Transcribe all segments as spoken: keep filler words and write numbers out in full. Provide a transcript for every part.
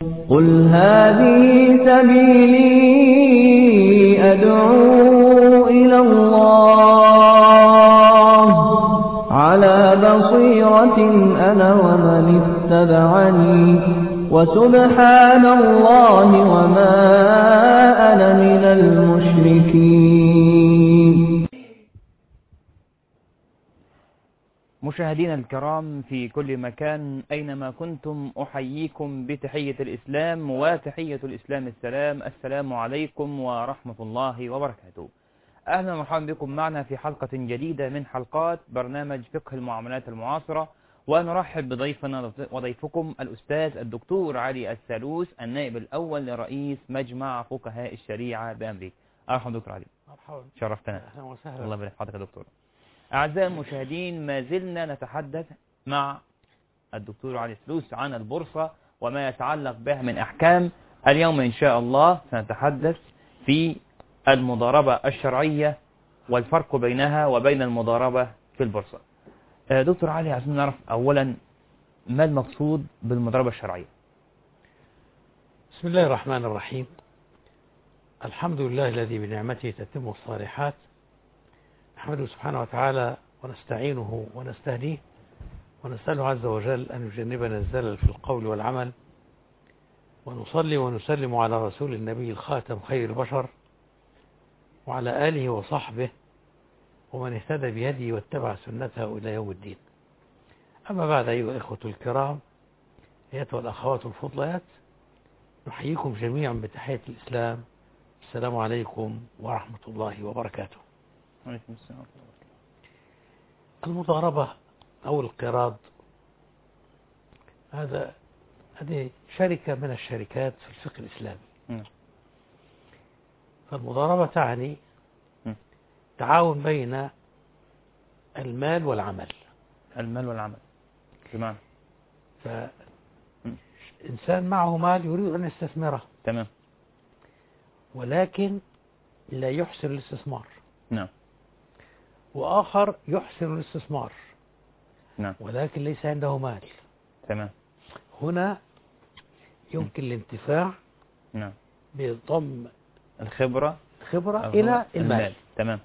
قل هذه سبيلي أدعو إلى الله على بصيرة أنا ومن اتبعني وسبحان الله وما أنا من المشركين. مشاهدينا الكرام في كل مكان أينما كنتم، أحييكم بتحية الإسلام، وتحية الإسلام السلام. السلام عليكم ورحمة الله وبركاته. أهلا ومرحبا بكم معنا في حلقة جديدة من حلقات برنامج فقه المعاملات المعاصرة، ونرحب بضيفنا وضيفكم الأستاذ الدكتور علي السالوس، النائب الأول لرئيس مجمع فقهاء الشريعة بأمريكا. مرحبا دكتور علي. مرحبا. شرفتنا. أهلا وسهلا. الله يبارك حضرتك يا دكتور. أعزائي المشاهدين، ما زلنا نتحدث مع الدكتور علي السالوس عن البورصة وما يتعلق بها من أحكام. اليوم إن شاء الله سنتحدث في المضاربة الشرعية والفرق بينها وبين المضاربة في البورصة. دكتور علي، عايزين نعرف أولا ما المقصود بالمضاربة الشرعية؟ بسم الله الرحمن الرحيم. الحمد لله الذي بنعمته تتم الصالحات، نحمده سبحانه وتعالى ونستعينه ونستهديه ونسأله عز وجل أن يجنبنا الزلل في القول والعمل، ونصلي ونسلم على رسول النبي الخاتم خير البشر وعلى آله وصحبه ومن اهتدى بهديه واتبع سنته إلى يوم الدين. أما بعد، أيها الإخوة الكرام، أيتها الأخوات الفضليات، نحييكم جميعا بتحية الإسلام. السلام عليكم ورحمة الله وبركاته. عليكم السلام. المضاربة أو القراض هذا هذه شركة من الشركات في الفقه الإسلامي. م. فالمضاربة تعني م. تعاون بين المال والعمل. المال والعمل بمعنى فإنسان معه مال يريد أن يستثمره، تمام، ولكن لا يحسن الاستثمار. نعم. وآخر يحسن الاستثمار، نعم، ولكن ليس عنده مال. تمام. هنا يمكن الانتفاع نعم بضم الخبرة الخبرة إلى المال. المال. تمام.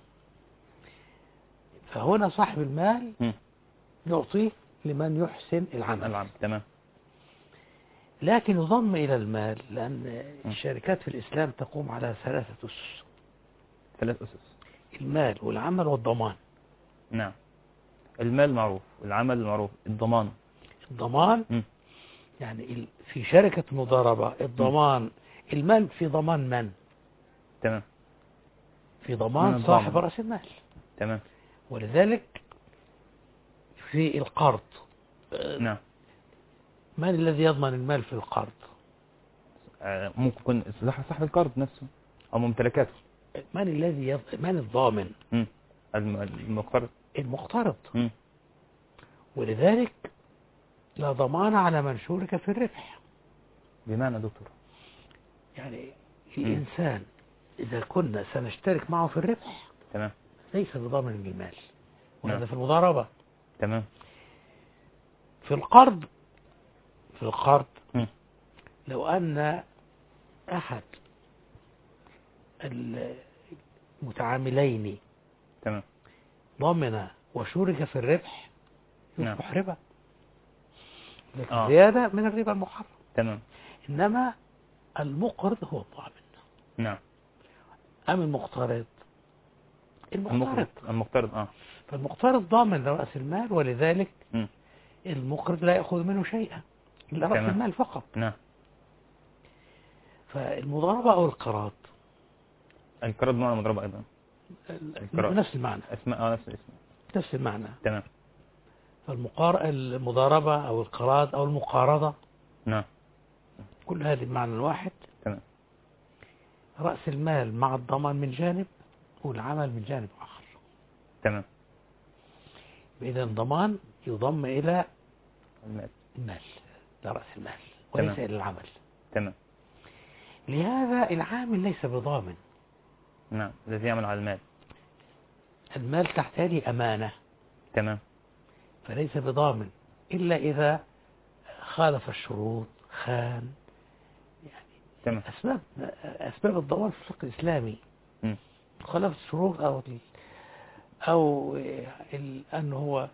فهنا صاحب المال م. يعطيه لمن يحسن العمل. العمل، تمام. لكن يضم إلى المال لأن م. الشركات في الإسلام تقوم على ثلاثة أسس. ثلاث أسس: المال والعمل والضمان. نعم. المال معروف، العمل معروف، الضمان. الضمان م. يعني في شركة مضاربة الضمان م. المال في ضمان من؟ تمام. في ضمان صاحب رأس المال. تمام. ولذلك في القرض، نعم، من الذي يضمن المال في القرض؟ آه ممكن يكون صاحب القرض نفسه أو ممتلكاته. من الذي يض... من الضامن؟ م. المقترض. المقترض. م. ولذلك لا ضمان على من شارك في الربح. بمعنى دكتور؟ يعني الإنسان إذا كنا سنشترك معه في الربح، تمام، ليس بضامن للمال، وهذا نعم. في المضاربة. تمام. في القرض في القرض م. لو أن أحد المتعاملين تمام ضمن وشارك في الربح يصبح نعم. ربا، لكن آه. زيادة من الربا المحرم. تمام. إنما المقرض هو الضامن. نعم. أم المقترض؟ المقترض. المقترض اه فالمقترض ضامن لرأس المال، ولذلك م. المقرض لا يأخذ منه شيئا إلا رأس تمام. المال فقط. نعم. فالمضاربة أو القراض، القراض معنى المضاربة أيضا، القراض نفس المعنى، اسماء اه نفس الاسم، نفس المعنى. تمام. فالمقار المضاربة أو القراض أو المقارضة، نعم، كل هذه بمعنى الواحد. تمام. رأس المال مع الضمان من جانب والعمل من جانب آخر. تمام. إذا الضمان يضم إلى المال المال، لرأس المال، وليس تمام. إلى العمل. تمام. لهذا العامل ليس بضامن. نعم، الذي يعمل على المال. المال تحت يده أمانة، تمام. فليس بضامن إلا إذا خالف الشروط، خان، تمام. أسباب أسباب الضمان في الفقه الإسلامي م. خلاف الشروط أو أو ال... أنه هو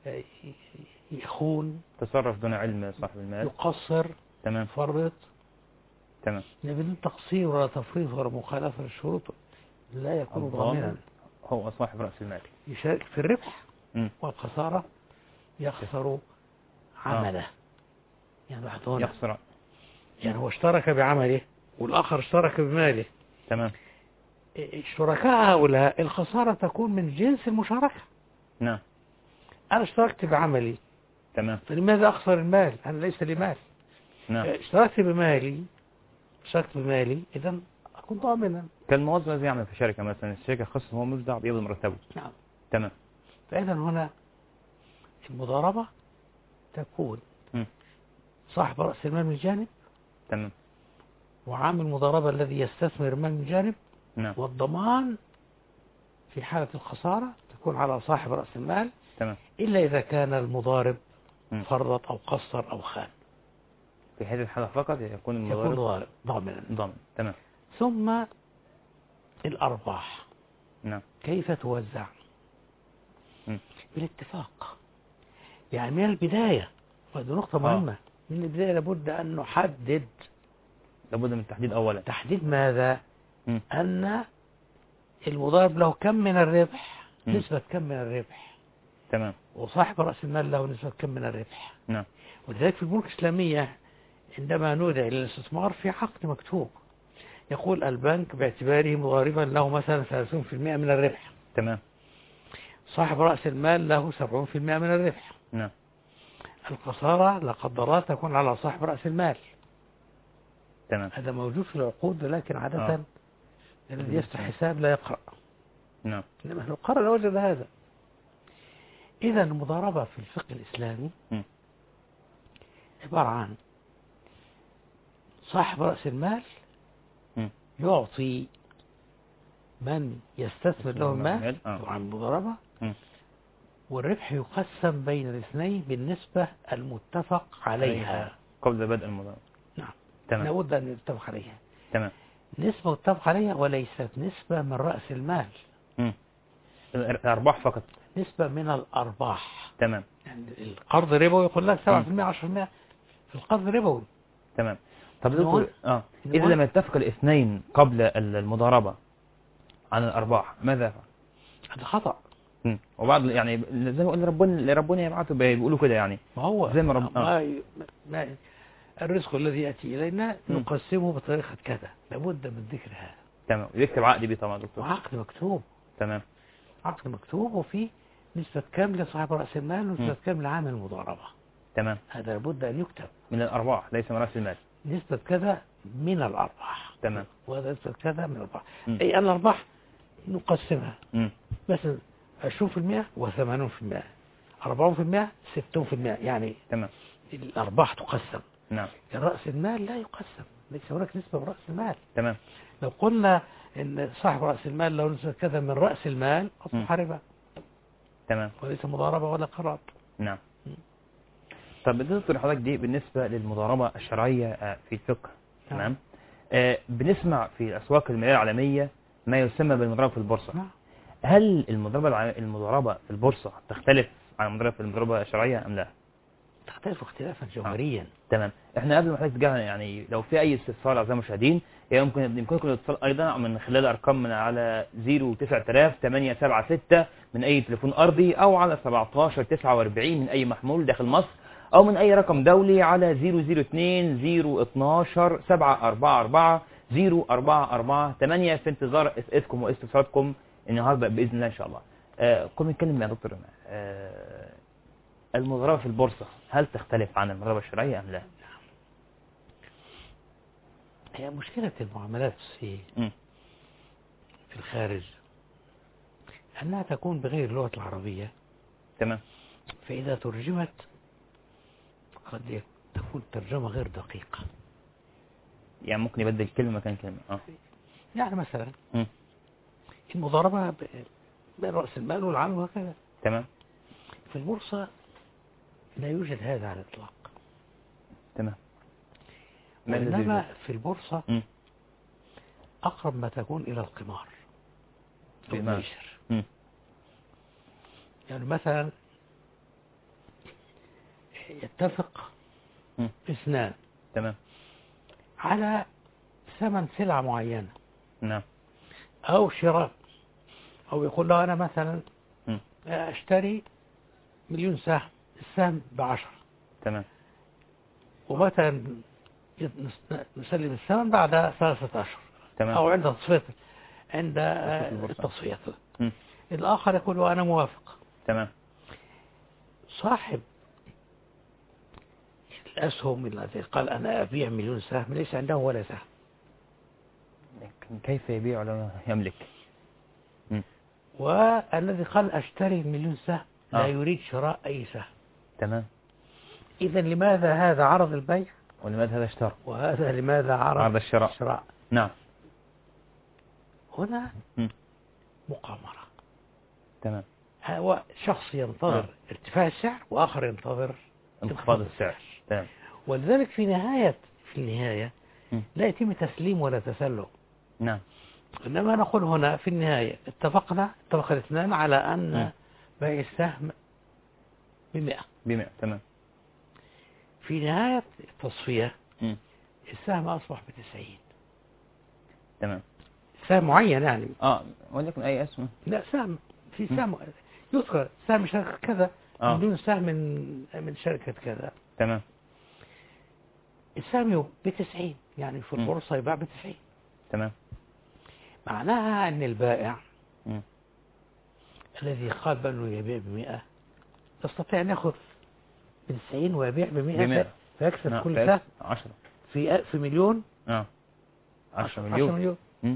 يخون، تصرف دون علم صاحب المال، يقصر، تمام، يفرط. تمام. يعني بدون تقصير ولا تفريط ولا مخالفة للشروط لا يكون ضامنا. هو صاحب رأس المال يشارك في الربح م. والخسارة، يخسر عمله. آه. يعني واحد هنا يخسر، يعني هو اشترك بعمله والآخر اشترك بماله. تمام. الشركاء هؤلاء الخسارة تكون من جنس المشاركة. نعم. أنا اشتركت بعملي، تمام. فلماذا أخسر المال؟ أنا ليس لي مال. نعم. اشتركت بمالي اشتركت بمالي إذا أكون ضامنا. كالموظف الذي يعمل في شركة مثلا، الشركة خصص هو مبدع بيقبض مرتبه. نعم. تمام. فإذا هنا المضاربة تكون م. صاحب رأس المال من جانب، تمام، وعامل المضاربة الذي يستثمر المال من جانب، نعم، والضمان في حالة الخسارة تكون على صاحب رأس المال، تمام. إلا إذا كان المضارب م. فرط أو قصر أو خان، في هذه الحالة فقط يكون المضارب يكون ضامنا. ضامن. تمام. ثم الأرباح نعم. كيف توزع؟ م. بالاتفاق. يعني من البداية، وهذه نقطة مهمة، آه. من البداية لابد أن نحدد، لابد من التحديد أولا. تحديد ماذا؟ م. أن المضارب له كم من الربح، م. نسبة كم من الربح، تمام، وصاحب رأس المال له نسبة كم من الربح. نعم. ولذلك في البنوك الإسلامية عندما نودع إلى الاستثمار في عقد مكتوب يقول البنك باعتباره مضاربا له مثلا ثلاثين بالمئة من الربح، تمام، صاحب رأس المال له سبعين بالمئة من الربح. نعم. الخسارة لا قدر الله تكون على صاحب رأس المال. تمام. هذا موجود في العقود، لكن عادة آه. الذي يفتح حساب لا يقرأ. نعم. إنما لو قرأ لوجد هذا. إذا المضاربة في الفقه الإسلامي م. عبارة عن صاحب رأس المال م. يعطي من يستثمر له المال آه. عن المضاربة، م. والربح يقسم بين الاثنين بالنسبة المتفق عليها قبل بدء المضاربة. نعم. تمام. لابد أن يتفق عليها. تمام. نسبة متفق عليها وليست نسبة من رأس المال. م. الأرباح فقط. نسبة من الأرباح. تمام. يعني القرض ربوي يقول لك سبعة بالمئة عشرة بالمئة في القرض ربوي. تمام. طب دكتور، اه إذا لم يتفق الاثنين قبل المضاربة عن الأرباح ماذا يفعل؟ هذا خطأ. م. وبعض يعني زي ما قلنا ربنا ربنا يبعثه بيقولوا كده يعني. ما هو زي ما رب... ما, آه. ما الرزق الذي يأتي إلينا نقسمه بطريقة كذا، لابد من ذكر هذا. تمام. يكتب عقد بيه طبعا دكتور. وعقد مكتوب. تمام. عقد مكتوب وفيه نسبة كام لصاحب رأس المال ونسبة كام لعامل المضاربة. تمام. هذا لابد أن يكتب. من الأرباح ليس من رأس المال. نسبة كذا من الأرباح. تمام. وهذا نسبة كذا من الأرباح. أي أن الأرباح نقسمها م. مثلا عشرين بالمئة وثمانين بالمئة، أربعين بالمئة، ستين بالمئة، يعني تمام. الأرباح تقسم. نعم. رأس المال لا يقسم، ليس هناك نسبة من رأس المال. تمام. لو قلنا إن صاحب رأس المال له نسبة كذا من رأس المال أصبح ربا. تمام. وليس مضاربة ولا قرض. نعم. م. طب دكتور حضرتك دي بالنسبة للمضاربة الشرعية في الفقه. تمام. آه بنسمع في الأسواق المالية العالمية ما يسمى بالمضاربة في البورصة. نعم. هل المضاربة المضاربة في البورصة تختلف عن المضاربة في المضاربة الشرعية أم لا؟ تختلف اختلافا جوهريا. آه. تمام. احنا قبل ما حضرتك تجاهل يعني لو في أي استفسار أعزائي المشاهدين يمكن يمكنكم الاتصال أيضا من خلال أرقام من على صفر تسعة آلاف ثمانية سبعة ستة من أي تليفون أرضي أو على سبعة عشر تسعة وأربعين من أي محمول داخل مصر أو من أي رقم دولي على صفر صفر اثنين صفر اثناشر سبعة أربعة أربعة صفر أربعة أربعة ثمانية في انتظار أسئلتكم واستفساراتكم النهارده بإذن الله إن شاء الله. آه كنا نتكلم يا دكتور آه المضاربة في البورصة هل تختلف عن المضاربة الشرعية أم لا؟ هي مشكلة المعاملات في م. في الخارج أنها تكون بغير اللغة العربية. تمام. فإذا ترجمت قد تكون ترجمة غير دقيقة. يعني ممكن يبدل كلمة مكان كلمة. آه. يعني مثلا م. المضاربة بين رأس المال والعمل وهكذا. تمام. في البورصة لا يوجد هذا على الإطلاق. تمام. وإنما في البورصة م. أقرب ما تكون إلى القمار والميسر. يعني مثلا يتفق م. اثنان تمام على ثمن سلعة معينة، نعم، أو شراء، أو يقول له أنا مثلا م. أشتري مليون سهم، السهم بعشرة، تمام، ومتى نسلم الثمن؟ بعد ثلاثة أشهر، تمام، أو عند تصفية عند التصفية. الآخر يقول وأنا موافق. تمام. صاحب الأسهم الذي قال أنا أبيع مليون سهم ليس عنده ولا سهم. كيف يبيع لو يملك؟ م. والذي قال أشتري مليون سهم لا آه. يريد شراء أي سهم. تمام. إذا لماذا هذا عرض البيع ولماذا هذا اشترى، وهذا لماذا عرض, عرض الشراء؟ الشراء. نعم. هنا م. مقامرة. تمام. هو شخص ينتظر آه. ارتفاع السعر، وآخر ينتظر انخفاض السعر. تمام. ولذلك في نهاية في النهاية م. لا يتم تسليم ولا تسلم. نعم. إنما نقول هنا في النهاية اتفقنا اتفق الاثنان على أن م. بيع السهم بمئة بمئة. تمام. في نهاية التصفية م. السهم أصبح بتسعين. تمام. سهم معين يعني اه وليكن أي اسم. لا، سهم في سهم يذكر سهم شركة كذا آه. بدون سهم من من شركة كذا. تمام. السهم بتسعين، يعني في م. البورصة يباع بتسعين. تمام. معناها أن البائع م. الذي قال بأنه يبيع بمئة يستطيع أن يأخذ بتسعين ويبيع بمئة فيكسب نعم. كل سهم عشرة في في مليون. اه عشرة عشرة مليون. مليون. م.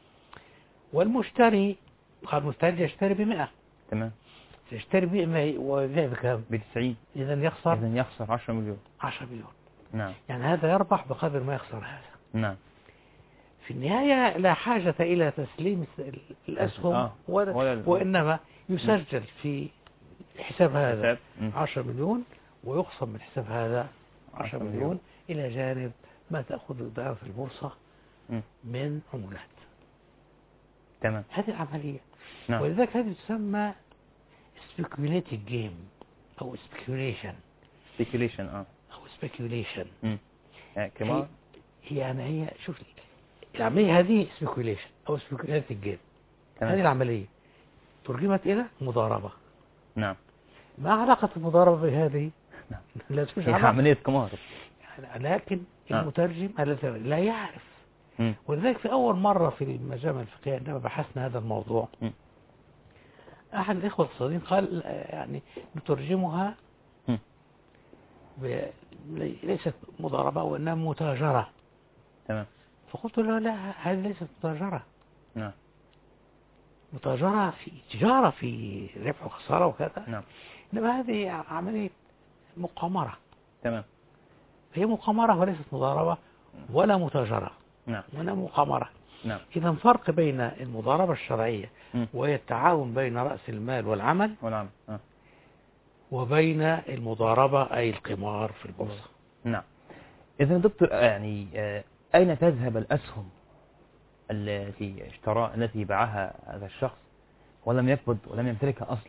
والمشتري قال مستعد يشتري بمئة، تمام. يشتري بمئة ويبيع بكام؟ بتسعين. إذا يخسر إذا يخسر عشرة مليون. عشرة مليون. نعم. يعني هذا يربح بقدر ما يخسر هذا. نعم. في النهاية لا حاجة إلى تسليم الأسهم آه. ولا ولا وإنما يسجل في حساب هذا حساب. عشرة مليون، ويقسم من حساب هذا عشرة مليون. مليون إلى جانب ما تأخذ الدائرة في البورصة م. من عمولات. تمام. هذه العملية. نعم. ولذلك هذه تسمى speculative game أو speculation speculation اه أو speculation. امم يعني كمان هي يعني هي شوف العملية هذه speculation أو speculative game. تمام. هذه العملية ترجمت إلى مضاربة. نعم. ما علاقة المضاربة بهذه؟ نعم. لا تفش هي عملية قمار. لكن آه. المترجم الذي لا يعرف. مم. ولذلك في أول مرة في المجامع الفقهية عندما بحثنا هذا الموضوع مم. أحد الإخوة الاقتصاديين قال يعني نترجمها مم. ب... ليست مضاربة وإنها متاجرة. تمام. فقلت له لا، هذه ليست متاجرة. نعم. متاجرة في تجارة في ربح وخسارة وكذا. نعم. إنما هذه عملية مقامرة. تمام. هي مقامرة وليست مضاربة ولا متاجرة. نعم. ولا مقامرة. نعم. إذا فرق بين المضاربة الشرعية م. وهي التعاون بين رأس المال والعمل والعمل آه. وبين المضاربة أي القمار في البورصة. نعم. إذا دكتور يعني آه أين تذهب الأسهم التي اشترى التي باعها هذا الشخص ولم يقبض ولم يمتلكها أصلا؟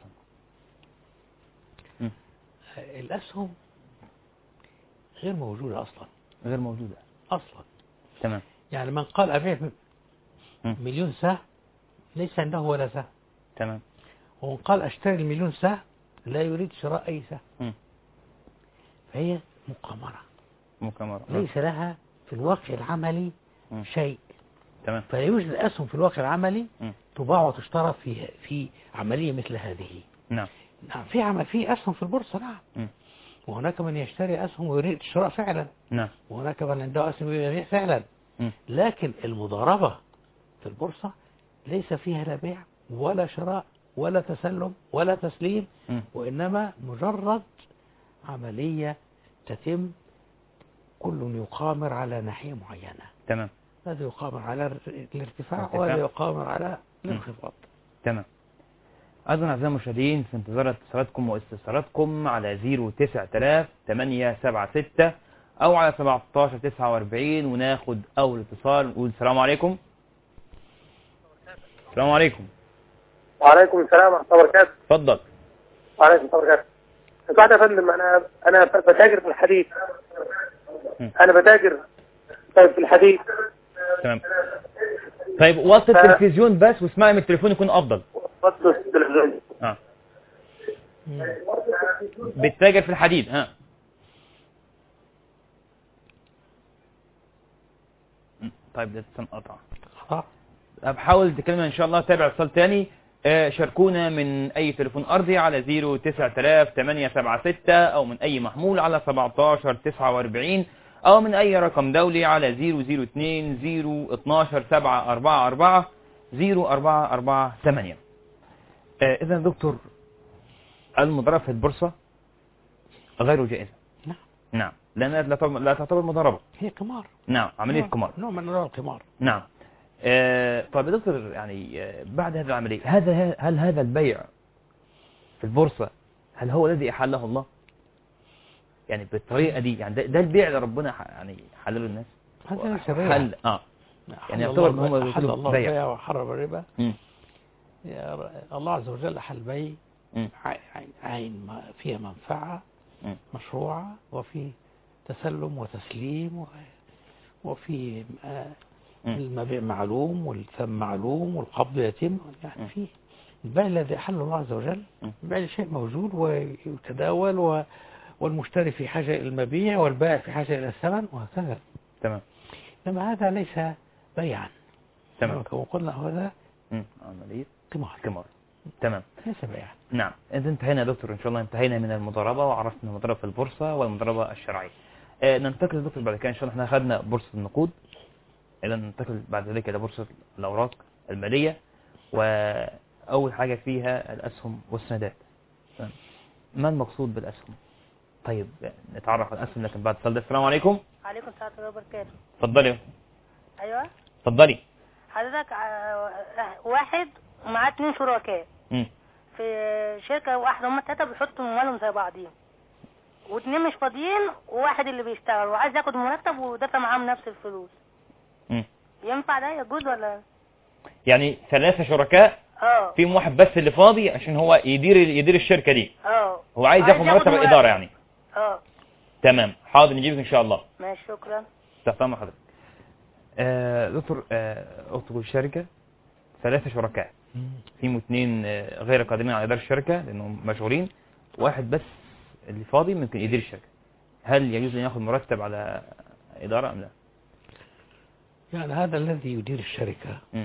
م. الأسهم غير موجودة أصلا. غير موجودة أصلا. تمام. يعني من قال أبيع مليون سهم ليس عنده ولا سهم. تمام. ومن قال أشتري المليون سهم لا يريد شراء أي سهم. فهي مقامرة. مقامرة. ليس لها في الواقع العملي م. شيء. تمام. فلا يوجد أسهم في الواقع العملي م. تباع وتشترى في في عملية مثل هذه. نعم. نعم. في عمل في أسهم في البورصة. نعم. م. وهناك من يشتري أسهم ويريد الشراء فعلا. نعم. وهناك من عنده أسهم يبيع فعلا. م. لكن المضاربة في البورصة ليس فيها لا بيع ولا شراء ولا تسلم ولا تسليم. م. وإنما مجرد عملية تتم كل يقامر على ناحية معينة. تمام. هذا يقامر على الارتفاع ارتفاع. وهذا يقامر على الانخفاض. تمام. أيضا أعزائي المشاهدين في انتظار اتصالاتكم واستفساراتكم على صفر تسعة آلاف ثمانية سبعة ستة أو على سبعتاشر تسعة وأربعين، وناخد أول اتصال ونقول السلام عليكم. السلام عليكم. وعليكم السلام ورحمة الله وبركاته. اتفضل. وعليكم السلام ورحمة الله وبركاته. بعد يا فندم أنا أنا بتاجر في الحديد. م. أنا بتاجر طيب في الحديد. تمام. طيب وصل ف... التلفزيون بس واسمعي من التليفون يكون أفضل. وصل التلفزيون. اه. بتتاجر في الحديد ها. طيب ده تنقطع. اه. بحاول تكلمنا ان شاء الله. تابع اتصال تاني. آه شاركونا من اي تليفون ارضي على صفر تسعة آلاف ثمانية سبعة ستة او من اي محمول على سبعتاشر تسعة وأربعين او من اي رقم دولي على صفر صفر اثنين صفر اتناشر سبعة أربعة أربعة صفر أربعة أربعة ثمانية. آه اذا دكتور، المضاربة في البورصة غير جائزة. نعم. نعم، لأنها لا تعتبر مضاربة، هي قمار. نعم، عملية قمار. نوع من انواع القمار. نعم. آه طيب يا دكتور، يعني آه بعد هذه العملية، هذا هل هذا البيع في البورصة هل هو الذي أحله الله؟ يعني بالطريقة دي، يعني ده, ده البيع اللي ربنا يعني حلله الناس؟ هذا ليس بيع. حل اه يعني يعتبر هم بيقولوا الله بيع. بيع وحرم الربا. الله عز وجل أحل بيع عين فيها منفعة م. مشروعة، وفي تسلم وتسليم، وفي المبيع معلوم والثمن معلوم والقبض يتم. يعني في البيع الذي أحله الله عز وجل البيع شيء موجود ويتداول، والمشتري في حاجة إلى المبيع والبائع في حاجة إلى الثمن وهكذا. تمام. لما هذا ليس بيعا. تمام. كما قلنا هذا عملية قمار. قمار. تمام. ليس بيعا. نعم. إذا انتهينا يا دكتور إن شاء الله، انتهينا من المضاربة وعرفنا المضاربة في البورصة والمضاربة الشرعية. آه ننتقل دكتور بعد كده إن شاء الله. احنا أخذنا بورصة النقود، إلى ننتقل بعد ذلك إلى بورصة الأوراق المالية، وأول حاجة فيها الأسهم والسندات. ما المقصود بالأسهم؟ طيب نتعرف على الأسهم لكن بعد صلى. السلام عليكم. عليكم السلام ورحمة الله وبركاته. اتفضلي. أيوة. اتفضلي. حضرتك واحد ومعاه اتنين شركاء في شركة واحدة، هم التلاتة بيحطوا مالهم زي بعضين، واتنين مش فاضيين، وواحد اللي بيشتغل وعايز ياخد مرتب ودافع معاهم نفس الفلوس. م. ينفع ده؟ يجوز ولا؟ يعني ثلاثة شركاء اه فيهم واحد بس اللي فاضي عشان هو يدير يدير الشركة دي. اه هو عايز ياخد مرتب الإدارة يعني. اه تمام. حاضر، نجيبك إن شاء الله. ماشي، شكرا. تحت أمر حضرتك. آه دكتور، آه اكتبوا الشركة ثلاثة شركاء، فيهم اثنين آه غير قادرين على إدارة الشركة لأنهم مشغولين، واحد بس اللي فاضي ممكن يدير الشركة. هل يجوز أن ياخد مرتب على إدارة أم لا؟ يعني هذا الذي يدير الشركة م.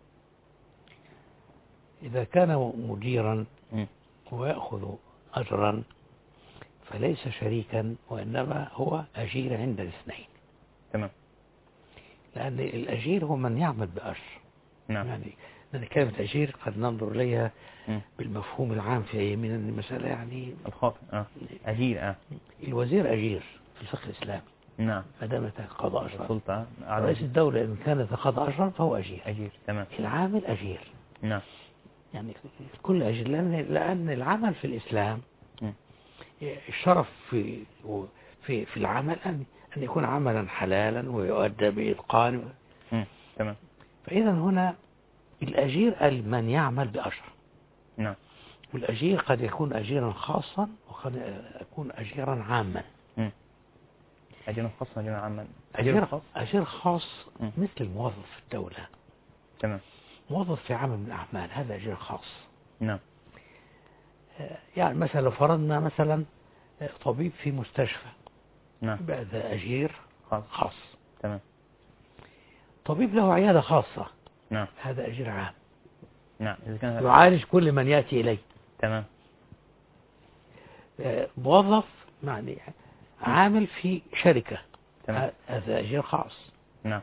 إذا كان مديرا م. ويأخذ أجرا فليس شريكا، وإنما هو أجير عند الاثنين. تمام. لأن الأجير هو من يعمل بأجر. نعم. يعني لأن كلمة أجير قد ننظر إليها م. بالمفهوم العام في من المسألة يعني الخاطئ. آه. أجير. آه. الوزير أجير في الفقه الإسلامي. نعم. ما دام قضاء أجر. السلطة. رئيس الدولة إن كان قضاء أجر فهو أجير. أجير. تمام. العامل أجير. نعم. يعني كل أجير، لأن لأن العمل في الإسلام م. الشرف في في في العمل أن أن يكون عملا حلالا ويؤدى بإتقان. تمام. فإذا هنا الأجير من يعمل بأجر. نعم. والأجير قد يكون أجيرا خاصا وقد يكون أجيرا عاما. م. أجيرا خاصا أجيرا عاما. أجير خاص أجير خاص م. مثل الموظف في الدولة. تمام. موظف في عمل من الأعمال هذا أجير خاص. نعم. يعني مثلا لو فرضنا مثلا طبيب في مستشفى. نعم. هذا أجير خاص. خاص. تمام. طبيب له عيادة خاصة. نعم. هذا أجير عام. نعم. إذا كان يعالج كل من يأتي إليه. تمام. موظف يعني عامل في شركة. تمام. هذا أجير خاص. نعم.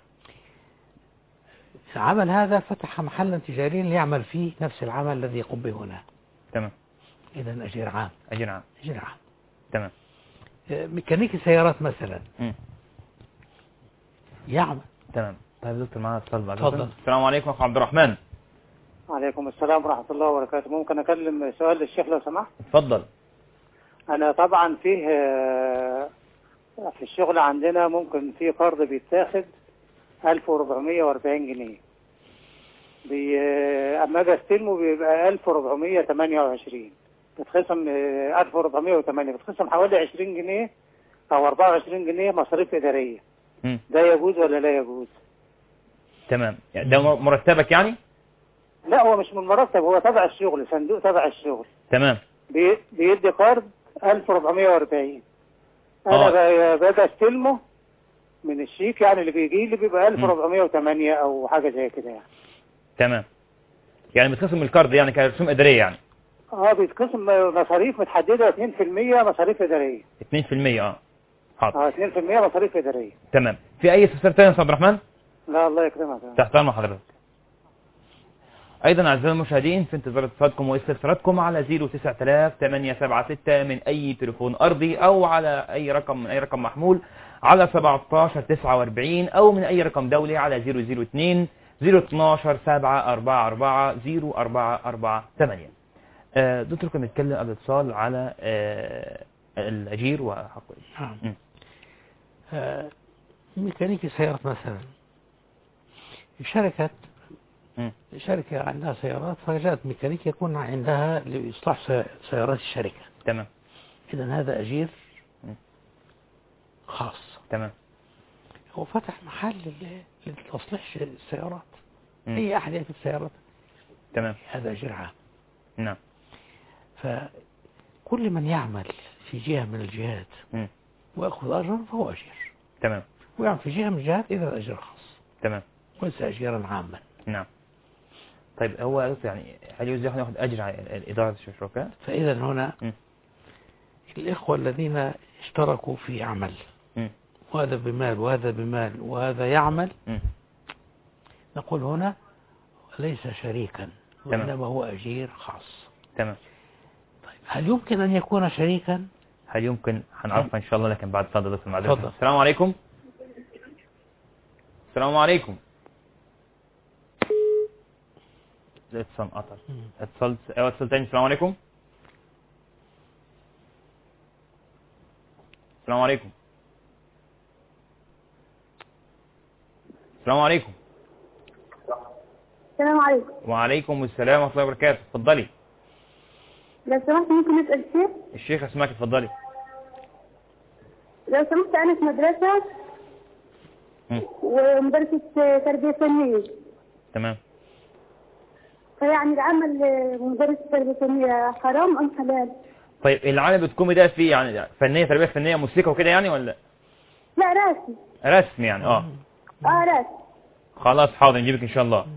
العمل هذا فتح محلا تجاريا ليعمل فيه نفس العمل الذي يقوم به هنا. تمام. إذا أجير عام. أجير عام. أجير عام. تمام. ميكانيكي سيارات مثلا. م. يعمل. تمام. طيب دكتور معنا اتصال بعد. تفضل. السلام عليكم أخو عبد الرحمن. وعليكم السلام ورحمة الله وبركاته. ممكن أكلم سؤال للشيخ لو سمحت؟ اتفضل. أنا طبعا فيه في الشغل عندنا ممكن في قرض بيتاخد ألف وأربعمية وأربعين جنيه، بي... اما اجي استلمه بيبقى ألف وأربعمية وتمانية وعشرين، بتخصم ألف وأربعمية وتمانية، بتخصم حوالي عشرين جنيه او أربعة وعشرين جنيه مصاريف اداريه. م. ده يجوز ولا لا يجوز؟ تمام. يعني ده مرتبك يعني؟ لا هو مش من مرتب، هو تبع الشغل، صندوق تبع الشغل. تمام. بي... بيدي قرض ألف وأربعمية وأربعين، انا آه. باجي استلمه من الشيك يعني اللي بيجي لي بيبقى ألف وأربعمية وتمانية او حاجه زي كده يعني. تمام. يعني بتقسم الكارد يعني كرسوم اداريه يعني؟ اه بيتقسم مصاريف متحدده اتنين في المية مصاريف اداريه. اتنين في المية اه حاضر. اه اتنين في المية مصاريف اداريه. تمام. في اي استفسار ثاني يا استاذ عبد الرحمن؟ لا الله يكرمك. تحت امر حضرتك. ايضا اعزائي المشاهدين في انتظار اتصالاتكم واستفساراتكم على صفر تسعة آلاف ثمانية سبعة ستة من اي تليفون ارضي او على اي رقم من اي رقم محمول على سبعتاشر تسعة وأربعين او من اي رقم دولي على صفر صفر اتنين صفر اتناشر سبعة أربعة أربعة صفر أربعة أربعة ثمانية. آه دكتور كنا بنتكلم قبل الاتصال على آه الاجير وحقه. نعم. آه ميكانيكي سيارات مثلا، شركة شركة عندها سيارات فجاءت ميكانيكي يكون عندها لإصلاح سيارات الشركة. تمام. إذا هذا أجير خاص. تمام. هو فتح محل لتصليح السيارات. م. أي أحد يأتي السيارات. تمام. هذا أجير عام. نعم. فكل من يعمل في جهة من الجهات م. ويأخذ أجرا فهو أجير. تمام. ويعمل في جهة من الجهات إذا أجير خاص. تمام. وليس أجيرا عاما. نعم. طيب هو يعني هل يجوز ياخذ أجر على إدارة الشركات؟ فإذا هنا م. الإخوة الذين اشتركوا في عمل م. وهذا بمال وهذا بمال وهذا يعمل م. نقول هنا ليس شريكا وإنما هو أجير خاص. تمام. طيب هل يمكن أن يكون شريكا؟ هل يمكن هنعرفها إن شاء الله لكن بعد صدى دكتور معذرة. تفضل. السلام عليكم. السلام عليكم. اتصال قطع. اتصلت ايوه اتصل تاني. السلام عليكم. السلام عليكم. السلام عليكم. السلام عليكم. وعليكم السلام ورحمة الله وبركاته. اتفضلي. لو سمحت ممكن نسأل الشيخ؟ الشيخ اسمعك اتفضلي. لو سمحت أنا في مدرسة ومدرسة تربية فنية. تمام. فيعني العمل مدرسة تربية فنية حرام أم حلال؟ طيب العمل بتقومي ده فيه يعني فنية تربية فنية موسيقى وكده يعني ولا؟ لا رسم. رسم يعني اه. اه رسم. خلاص حاضر نجيبك ان شاء الله.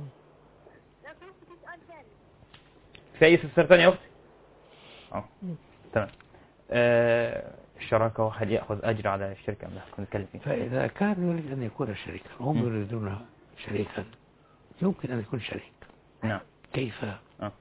في اي استفسار ثاني يا اختي؟ اه تمام. آه الشراكة وهل يأخذ أجر على الشركة أم لا؟ كنا نتكلم فيه. فإذا كان يريد أن يكون شريكا هم م. يريدون شريكا يمكن أن يكون شريك. نعم. كيف؟ آه.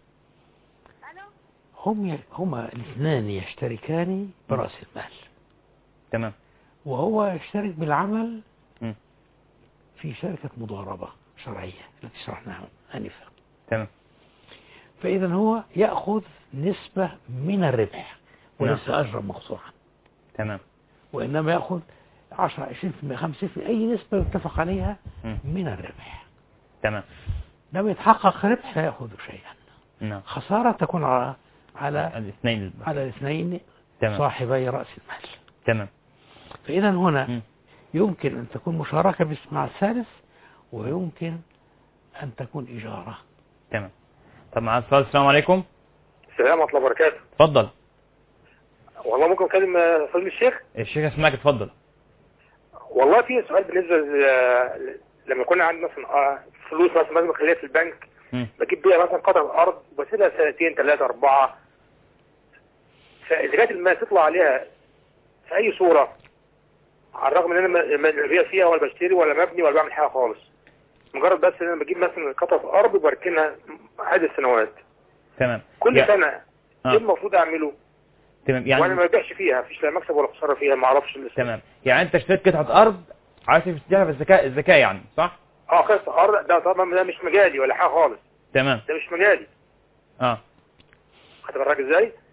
هم ي... هما الاثنان يشتركان برأس المال. تمام. وهو يشترك بالعمل م. في شركة مضاربة شرعية التي شرحناها آنفا. تمام. فإذا هو يأخذ نسبة من الربح وليس نعم. أجرا مقطوعا. تمام. وإنما يأخذ عشرة عشرين بالمئة خمسين بالمئة أي نسبة يتفق عليها م. من الربح. تمام. لم يتحقق ربح لا يأخذ شيئا. نعم. خسارة تكون على على الاثنين على الاثنين تمام. صاحبي رأس المال. تمام. فإذا هنا م. يمكن أن تكون مشاركة مع الثالث ويمكن أن تكون إجارة. تمام. طب مع السلام. السلام عليكم. السلام ورحمة الله وبركاته. اتفضل. والله ممكن أكلم فضيلة الشيخ؟ الشيخ اسمعك اتفضل. والله في سؤال بالنسبة لما كنا عندي مثلا فلوس مثلا لازم اخليها في البنك م. بجيب بيها مثلا قطعة أرض وبسيبها سنتين ثلاثة أربعة، فإذا جات المال تطلع عليها في أي صورة على الرغم إن أنا ما ببيع فيها ولا بشتري ولا مبني ولا بعمل حاجة خالص، مجرد بس إن أنا بجيب مثلا قطعة أرض وبركنها عدد سنوات. تمام. كل يا... سنة آه. إيه المفروض أعمله؟ تمام. يعني وأنا ما ببيعش فيها، مفيش لا مكسب ولا خسارة فيها، ما أعرفش لسه. تمام. يعني أنت اشتريت قطعة أرض عايز تشتريها في الزكاة الزكاة يعني صح؟ اه قطعة أرض ده طبعا ده مش مجالي ولا حاجة خالص. تمام. ده مش مجالي. اه هتبرك ازاي؟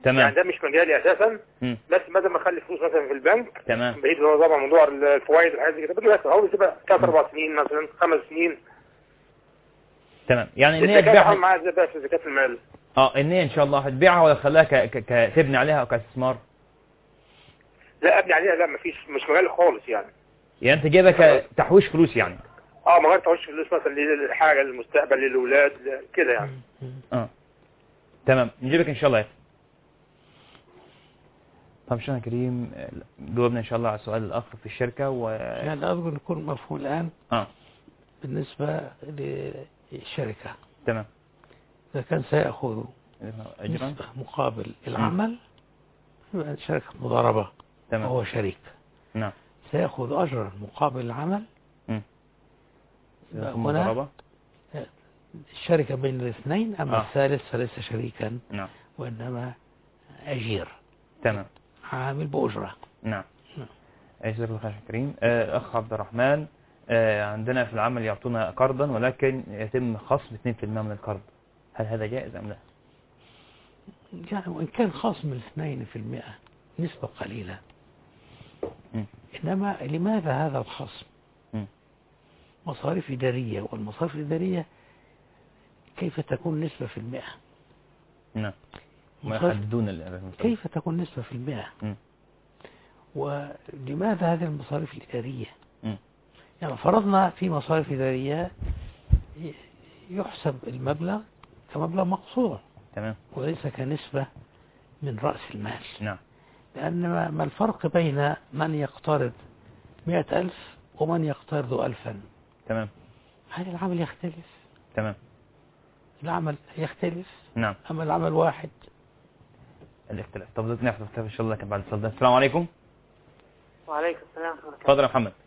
تمام. يعني ده مش مجالي اساسا. م. بس بدل ما اخلي فلوس مثلا في البنك تمام بعيد اللي هو طبعا موضوع الفوائد والحاجات دي كده، بدي بس اقول تبقى ثلاث اربع سنين مثلا خمس سنين. تمام. يعني ان هي الزكاه تبيعها بتعمل معاها ازاي بقى في زكاه المال؟ اه ان هي ان شاء الله هتبيعها ولا تخليها ك... ك... ك... تبني عليها او كاستثمار؟ لا ابني عليها، لا مفيش، مش مجالي خالص يعني. يعني انت جايبها كتحويش فلوس يعني؟ اه ما تعوش فلوس مثلا لحاجه للمستقبل للاولاد كده يعني. اه تمام نجيبك ان شاء الله. طب شيخنا الكريم جاوبنا ان شاء الله على سؤال الاخ في الشركه و يعني ارجو ان يكون مفهوم الان اه بالنسبه للشركه. تمام. اذا كان سيأخذ اجرا نسبة مقابل العمل يبقى شركه مضاربه. تمام. وهو شريك. نعم. سيأخذ اجرا مقابل العمل. امم هنا الشركه بين الاثنين، اما آه. الثالث فليس شريكا. نعم. وانما اجير. تمام. عامل بأجرة. نعم. جزاك الله خير يا كريم. آه اخ عبد الرحمن، آه عندنا في العمل يعطونا قرضا ولكن يتم خصم اثنين بالمئة من القرض، هل هذا جائز ام لا؟ يعني وان كان خصم اثنين بالمئة نسبة قليلة. م. انما لماذا هذا الخصم؟ م. مصاريف ادارية، والمصاريف الادارية كيف تكون نسبة في المئة؟ نعم. ما يحددون كيف تكون نسبة في المئة؟ م. ولماذا هذه المصاريف الإدارية؟ م. يعني فرضنا في مصاريف إدارية يحسب المبلغ كمبلغ مقصور. تمام. وليس كنسبة من رأس المال. نعم. لأن ما الفرق بين من يقترض مئة ألف ومن يقترض ألفا؟ تمام. هل العمل يختلف؟ تمام. العمل يختلف. نعم. أما العمل واحد. الاختلاف. طب بدنا نحضر ان شاء الله كان بعد الصلاة. السلام عليكم. وعليكم السلام. تفضل يا محمد.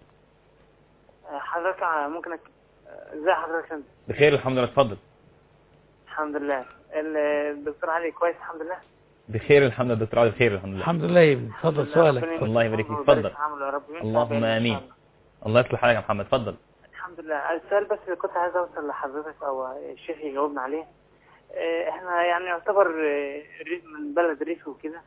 حضرتك ممكن ازاي حضرتك انت؟ بخير الحمد لله. اتفضل. الحمد لله. الدكتور علي كويس الحمد لله. بخير الحمد لله. دكتور علي بخير الحمد لله. الحمد لله يا ابني. اتفضل سؤالك. الله يبارك فيك. اتفضل. اللهم امين. الله يصلح حالك يا محمد. اتفضل. الحمد لله. السؤال بس اللي كنت عايز اوصل لحضرتك او الشيخ يجاوبنا عليه. احنا يعني يعتبر من بلد ريف وكده.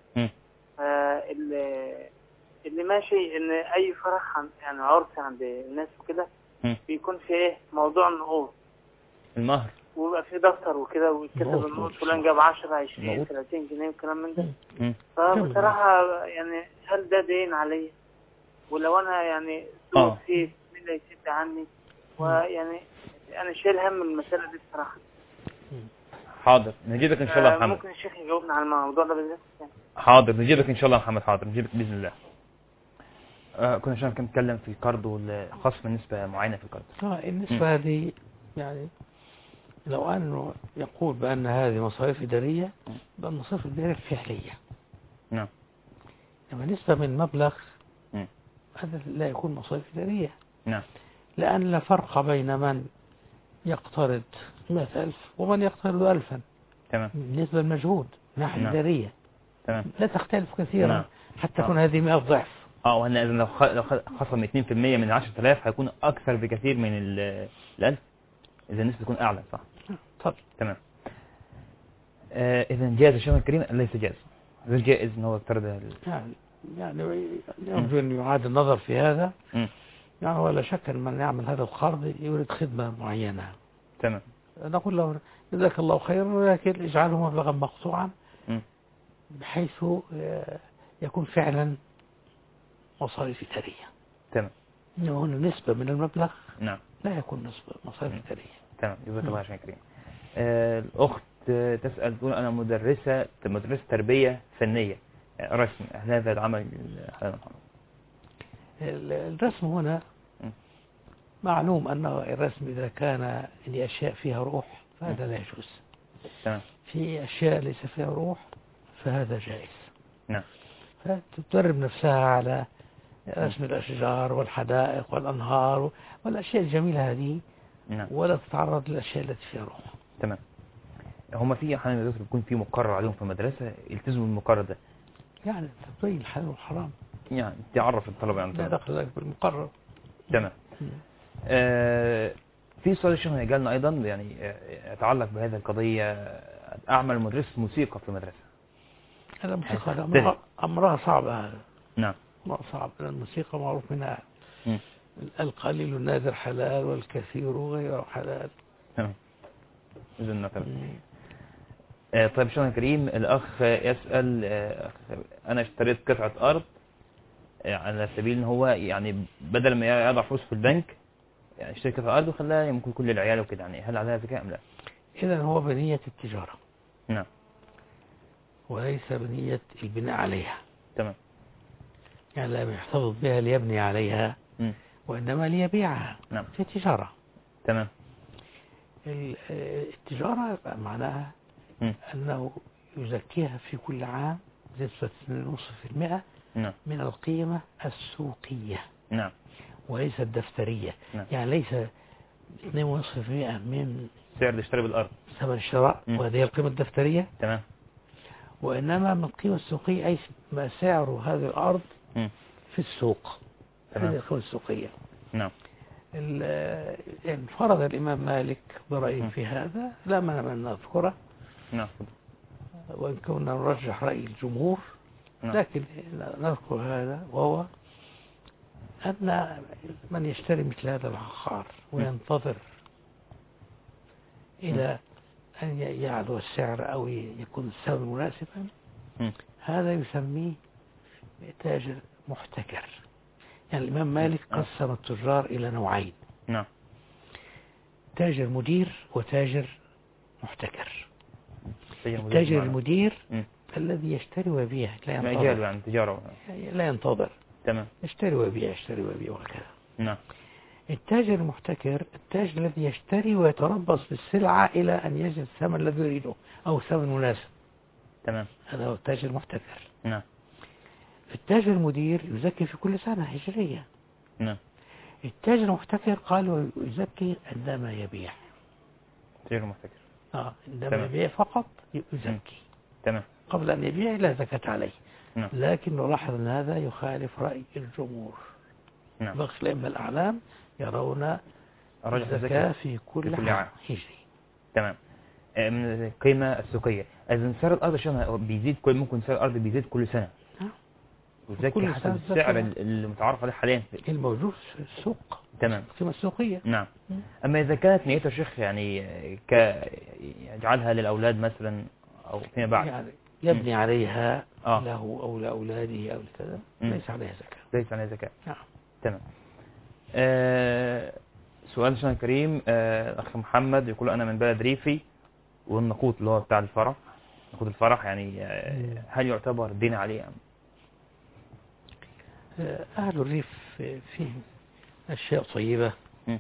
اللي اللي ماشي ان اي فرح يعني عرس عند الناس وكده بيكون في ايه موضوع النقود. المهر. ويبقى في دفتر وكده ويتكتب النقود فلان جاب عشرة عشرين ثلاثين جنيه والكلام من ده. فبصراحة يعني هل ده دين عليا؟ ولو انا يعني سوء فيه مين اللي يسد عني؟ ويعني انا شايل هم المسألة دي بصراحة. حاضر نجيبك ان شاء الله يا محمد. ممكن الشيخ يجاوبنا على الموضوع ده بالذات؟ حاضر نجيبك ان شاء الله يا محمد. حاضر نجيبك باذن الله. آه كنا عشان كنا نتكلم في القرض وخصم نسبة معينة في القرض. اه النسبة هذه يعني لو انه يقول بان هذه مصاريف ادارية يبقى المصاريف الادارية الفعلية. نعم. لما نسبة من مبلغ م. هذا لا يكون مصاريف ادارية. نعم. لان لا فرق بين من يقترض مئة ألف ومن يقترض ألفا. تمام. بالنسبة للمجهود ناحية نعم. إدارية. تمام. لا تختلف كثيرا. نعم. حتى تكون آه. هذه مئة ضعف. اه وهنا اذا لو خصم اثنين بالمئة من عشرة آلاف هيكون اكثر بكثير من الألف اذا النسبة تكون اعلى صح؟ طبعا. تمام. آه اذا جائز الشيخ الكريم ليس جائز. غير جائز ان هو يقترض يعني يعني يرجو ان يعاد النظر في هذا. م. يعني ولا شك ان من يعمل هذا القرض يريد خدمة معينة. تمام. نقول له جزاك الله خيرا ولكن اجعله مبلغا مقطوعا م. بحيث يكون فعلا مصاريف إدارية. تمام. هنا نسبة من المبلغ. نعم. لا يكون نسبة مصاريف إدارية. تمام. جزاك الله خيرا كريم. آه الأخت تسأل تقول أنا مدرسة مدرسة تربية فنية رسم، هل هذا العمل حلال؟ الرسم هنا م. معلوم أنه الرسم إذا كان لأشياء فيها روح فهذا م. لا يجوز. تمام. في أشياء ليس فيها روح فهذا جائز. نعم. فتدرب نفسها على رسم الأشجار والحدائق والأنهار والأشياء الجميلة هذه. نعم. ولا تتعرض للأشياء التي فيها روح. تمام. هما في أحيانا بيكون في مقرر عليهم في المدرسة يلتزموا بالمقرر ده. يعني تبين الحلال والحرام. يعني تعرف الطلبة عن لا دخل لك بالمقرر. تمام. آه في سؤال الشيخ جالنا أيضا يعني يتعلق بهذه القضية. أعمل مدرسة موسيقى في المدرسة. هذا الموسيقى أمرها, أمرها صعب هذا. نعم. أمرها صعب، لأن الموسيقى معروف منها م. القليل النادر حلال والكثير غير حلال. تمام. إذن مثلا. آه طيب شيخنا الكريم، الأخ يسأل آه أنا اشتريت قطعة أرض آه على سبيل إن هو يعني بدل ما يضع فلوس في البنك يعني اشتري قطعة أرض وخلاها يمكن كل العيال وكده، يعني هل عليها زكاة أم لا؟ إذن هو بنية التجارة. نعم. وليس بنية البناء عليها. تمام. يعني لا يحتفظ بها ليبني عليها م. وإنما ليبيعها. نعم. في تجارة. تمام. التجارة معناها م. أنه يزكيها في كل عام بنسبة اثنين فاصلة خمسة بالمئة نعم. من القيمة السوقية. نعم. وليس الدفترية. نعم. يعني ليس اثنين فاصلة خمسة بالمئة من سعر الاشتراء بالأرض، ثمن الشراء، وهذه القيمة الدفترية. تمام. وإنما من القيمة السوقية أي ما سعر هذه الأرض م. في السوق. تمام. هذه القيمة السوقية. نعم. انفرد الإمام مالك برأيه في هذا، لا مانع من أن نذكره. نعم. وإن كنا نرجح رأي الجمهور. نعم. لكن نذكر هذا، وهو أن من يشتري مثل هذا العقار وينتظر إلى أن يعلو السعر أو يكون السعر مناسبا، هذا يسميه تاجر محتكر. يعني الإمام مالك قسم التجار إلى نوعين. نعم. تاجر مدير وتاجر محتكر. التاجر المدير م. الذي يشتري ويبيع، لا ينتظر. يعني تجارة. لا ينتظر. تمام. يشتري ويبيع، يشتري ويبيع وهكذا. نعم. التاجر المحتكر التاجر الذي يشتري ويتربص بالسلعة إلى أن يجد الثمن الذي يريده أو ثمن مناسب. تمام. هذا هو التاجر المحتكر. نعم. التاجر المدير يزكي في كل سنة هجرية. نعم. التاجر المحتكر قال يزكي عندما يبيع. التاجر المحتكر. آه عندما يبيع فقط يزكي. تمام. قبل أن يبيع لا زكاة عليه. نعم. لكن نلاحظ أن هذا يخالف رأي الجمهور. نعم. بقي الأئمة الأعلام يرون الزكاة في كل, كل عام هجري. تمام. من القيمة السوقية، إذا سعر الأرض شنو بيزيد كل ممكن سعر الأرض بيزيد كل سنة. وزكي حسب السعر المتعارف عليه حاليا الموجود في السوق. تمام. القيمة السوقية. نعم. م. أما إذا كانت نيته شيخ يعني ك يجعلها للأولاد مثلا أو فيما بعد يعني يبني م. عليها آه. له أو لأولاده أو لكذا ليس عليها زكاة. ليس عليها زكاة. نعم. تمام. آه سؤال شيخنا الكريم، آه أخ محمد يقول أنا من بلد ريفي والنقود اللي هو بتاع الفرح، نقود الفرح يعني آه هل يعتبر دين عليه أم؟ أهل الريف فيهم أشياء طيبة م.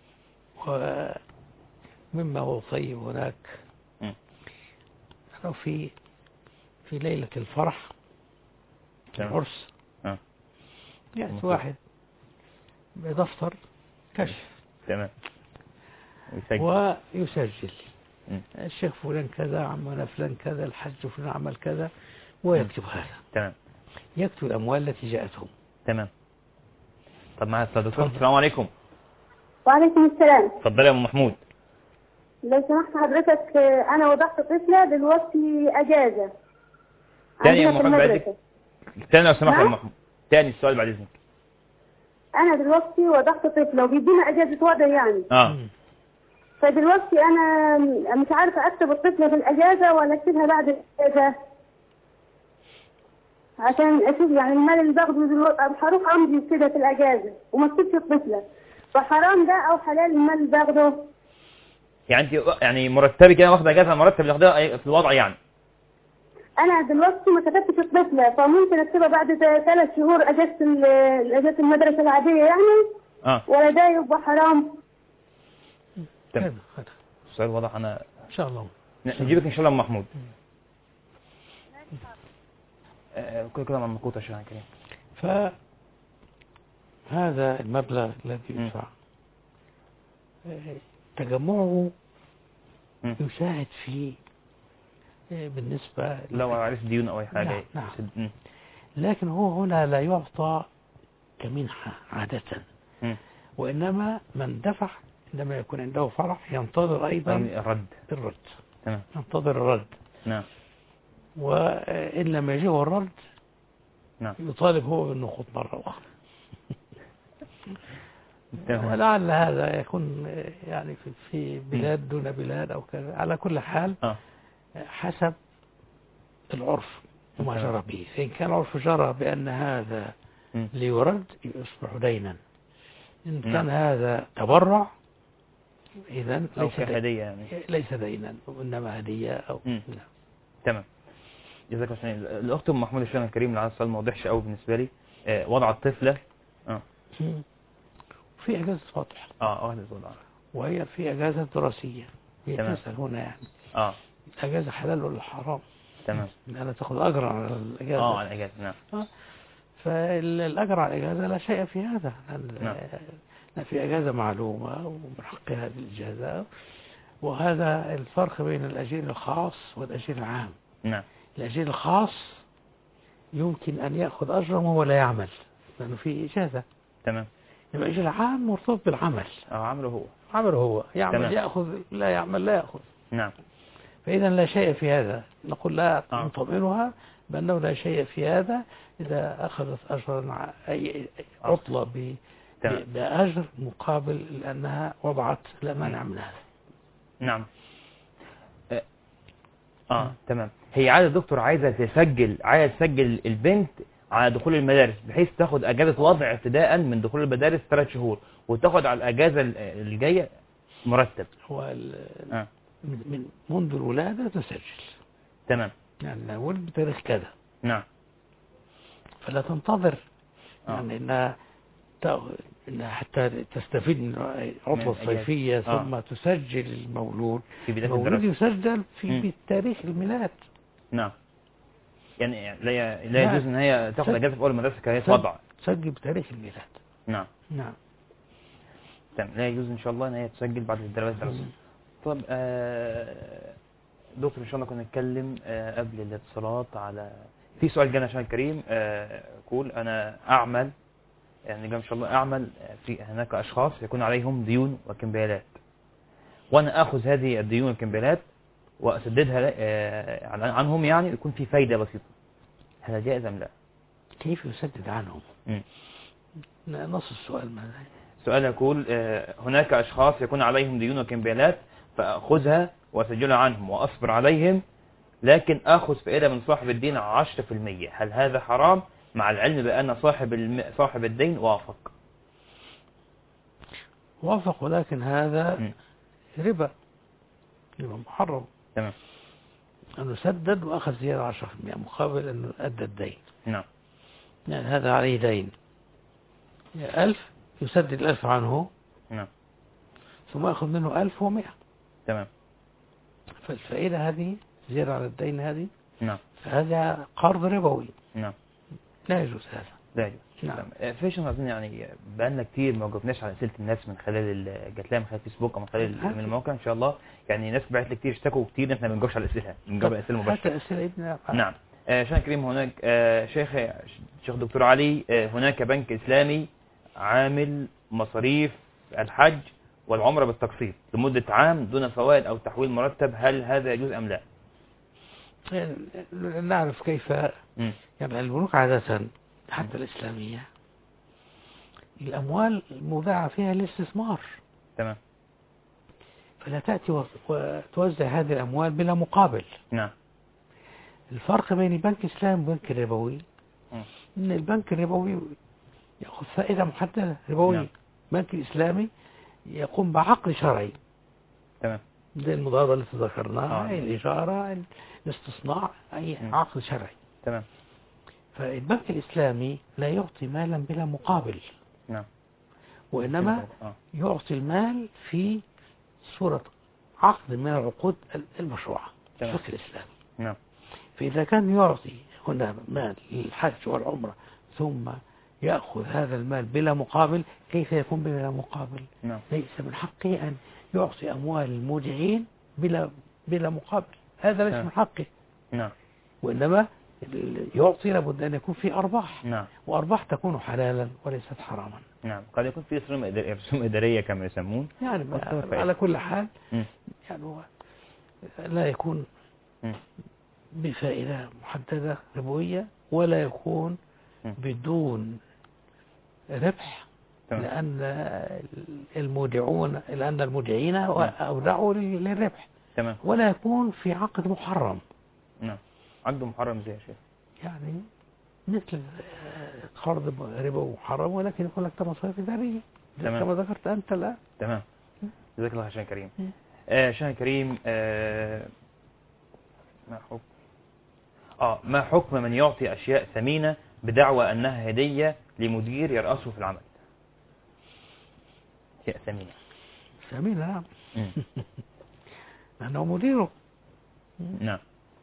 ومما هو طيب هناك م. أنه في في ليلة الفرح العرس يعني واحد بدفتر كشف تمام ويسجل م. الشيخ فلان كذا عمل فلان كذا، الحج فلان عمل كذا، ويكتب م. هذا. تمام. يكتب الأموال التي جاءتهم. تمام. طب معايا استاذ دكتور. السلام عليكم. وعليكم السلام. اتفضلي يا ام محمود. لو سمحت حضرتك انا وضعت طفله دلوقتي اجازه. تاني يا ام محمود بعدك. تاني لو سمحت يا ام محمود. تاني السؤال بعد اذنك. انا دلوقتي وضعت طفله وبيدينا اجازه وضع يعني. اه. فدلوقتي انا مش عارفه اكتب الطفله في الاجازه ولا اكتبها بعد الاجازه. عشان اشوف يعني المال اللي باخده دلوقتي هروح امضي كده في الاجازه وما اكتبش الطفله، فحرام ده او حلال المال اللي باخده؟ يعني انت يعني مرتبي كده واخده اجازه مرتب اللي واخدها في الوضع يعني. انا دلوقتي ما كتبتش الطفله فممكن اكتبها بعد ثلاث شهور اجازه اجازه المدرسه العاديه يعني. اه. ولا ده يبقى حرام؟ تمام. السؤال واضح. انا ان شاء الله نجيبك ان شاء الله ام محمود. كل كده من نقوط الشيخ الكريم. فهذا المبلغ الذي يدفع تجمعه م. يساعد في بالنسبة لو عرف ديون أو أي حاجة. نعم. نعم. لكن هو هنا لا يعطى كمنحة عادة م. وإنما من دفع عندما يكون عنده فرح ينتظر أيضا الرد الرد تمام. ينتظر الرد. نعم. وإن لم يجيه الرد نعم يطالب هو بالنقود مرة أخرى. ولعل هذا يكون يعني في بلاد دون بلاد أو كذا. على كل حال حسب العرف وما جرى به. فإن كان العرف جرى بأن هذا ليرد يصبح دينا، إن كان هذا تبرع إذن ليس هدية يعني. ليس دينا وإنما هدية أو نعم. تمام. جزاك الله خير. الأخت أم محمود الشيخ الكريم اللي على السؤال ما وضحش قوي بالنسبة لي. آه وضع الطفلة اه في أجازة واضحة اه واحدة وضع وهي في أجازة دراسية. هي تسأل هنا يعني اه الأجازة حلال ولا حرام؟ تمام. أنا تأخذ أجر على الأجازة. اه على الأجازة نعم. آه. فالأجر على الأجازة لا شيء في هذا. نعم. في أجازة معلومة ومن حقها الإجازة، وهذا الفرق بين الأجير الخاص والأجير العام. نعم. الأجير الخاص يمكن أن يأخذ أجرا وهو لا يعمل لأنه في إجازة. تمام. الأجير العام مرتبط بالعمل. اه عمله هو. عمله هو يعمل تمام. يأخذ، لا يعمل لا يأخذ. نعم. فإذا لا شيء في هذا. نقول لا نطمئنها بأنه لا شيء في هذا إذا أخذت أجرا أي عطلة ب بأجر مقابل لأنها وضعت لا مانع من هذا. نعم. آه. آه. تمام. هي عايزة دكتور عايزة تسجل عايزة تسجل البنت على دخول المدارس بحيث تاخد أجازة وضع ابتداء من دخول المدارس ثلاث شهور وتاخد على الأجازة اللي جاية مرتب. هو آه. من منذ الولادة تسجل. تمام. يعني ولد بتاريخ كذا. نعم. فلا تنتظر آه. يعني إنها إنها حتى تستفيد من العطلة الصيفية ثم آه. تسجل المولود. المولود يسجل في م. بتاريخ الميلاد. نعم. يعني لا لا يجوز ان هي تاخد اجازه في اول المدرسه كهي وضع. تسجل بتاريخ الميلاد. نعم. نعم. تمام. لا يجوز ان شاء الله ان هي تسجل بعد الدراسه الدراسيه. طب آه دكتور ان شاء الله كنا نتكلم آه قبل الاتصالات على في سؤال جانا عشان الكريم آه يقول انا اعمل يعني جاء ان شاء الله اعمل في هناك اشخاص يكون عليهم ديون وكمبيالات وانا اخذ هذه الديون والكمبيالات واسددها آه عنهم يعني يكون في فايدة بسيطة. هذا جائز ام لا؟ كيف يسدد عنهم؟ م. نص السؤال ماذا؟ السؤال يقول آه هناك اشخاص يكون عليهم ديون وكمبيالات فاخذها واسجلها عنهم واصبر عليهم لكن اخذ فائدة من صاحب الدين عشرة في المية. هل هذا حرام مع العلم بأن صاحب الم... صاحب الدين وافق؟ وافق ولكن هذا م. ربا ربا محرم. تمام. أنه سدد وأخذ زيادة عشرة في المئة مقابل أنه أدى الدين. نعم. يعني هذا عليه دين ألف يسدد الألف عنه. نعم. ثم يأخذ منه ألف ومئة. تمام. فالفائدة هذه زيادة على الدين هذه. نعم. فهذا قرض ربوي. نعم. لا يجوز هذا. لا يجوز. نعم. فيش عايزين يعني بقالنا كتير ما جاوبناش على اسئله الناس من خلال جات لها من خلال فيسبوك او من خلال من الموقع ان شاء الله يعني ناس بعت لي كتير اشتكوا كتير احنا ما بنجاوبش على الاسئله بنجاوب على الاسئله مباشره. حتى اسئله ابن نعم. آه شيخ كريم هناك آه شيخ شيخ دكتور علي آه هناك بنك اسلامي عامل مصاريف الحج والعمره بالتقسيط لمده عام دون فوائد او تحويل مرتب، هل هذا يجوز ام لا؟ نعرف كيف م. يعني البنوك عاده حتى الإسلامية الأموال المودعة فيها الاستثمار. تمام. فلا تأتي وتوزع هذه الأموال بلا مقابل. نعم. الفرق بين بنك إسلامي وبنك ربوي م. إن البنك الربوي يأخذ فائدة محددة ربوية. نعم. البنك الإسلامي يقوم بعقد شرعي. تمام. زي المضاربة اللي ذكرناها، آه. الإجارة، الاستصناع، أي م. عقد شرعي. تمام. فالبنك الإسلامي لا يعطي مالا بلا مقابل. نعم. وإنما يعطي المال في صورة عقد من العقود المشروعة في الفقه الإسلامي. نعم. فإذا كان يعطي هنا مال للحج والعمرة ثم يأخذ هذا المال بلا مقابل، كيف يكون بلا مقابل؟ نعم. ليس من حقه أن يعطي أموال المودعين بلا بلا مقابل، هذا ليس نعم. من حقه. نعم. وإنما يعطي لابد أن يكون في أرباح. نعم. وأرباح تكون حلالا وليست حراما. نعم. قد يكون في رسوم إدارية, رسوم إدارية كما يسمون يعني على كل حال م. يعني هو لا يكون م. بفائدة محددة ربوية، ولا يكون بدون ربح، لأن المودعون لأن المودعين أودعوا للربح. تمام. ولا يكون في عقد محرم. نعم. عقد محرم زي يا شيخ؟ يعني مثل قرض ربا محرم، ولكن يكون لك مصاريف إدارية كما ذكرت أنت الآن. تمام. جزاك الله خير كريم. آه شيخ كريم، آه ما حكم اه ما حكم من يعطي أشياء ثمينة بدعوى أنها هدية لمدير يرأسه في العمل؟ أشياء ثمينة. ثمينة نعم. لأنه مديره. نعم.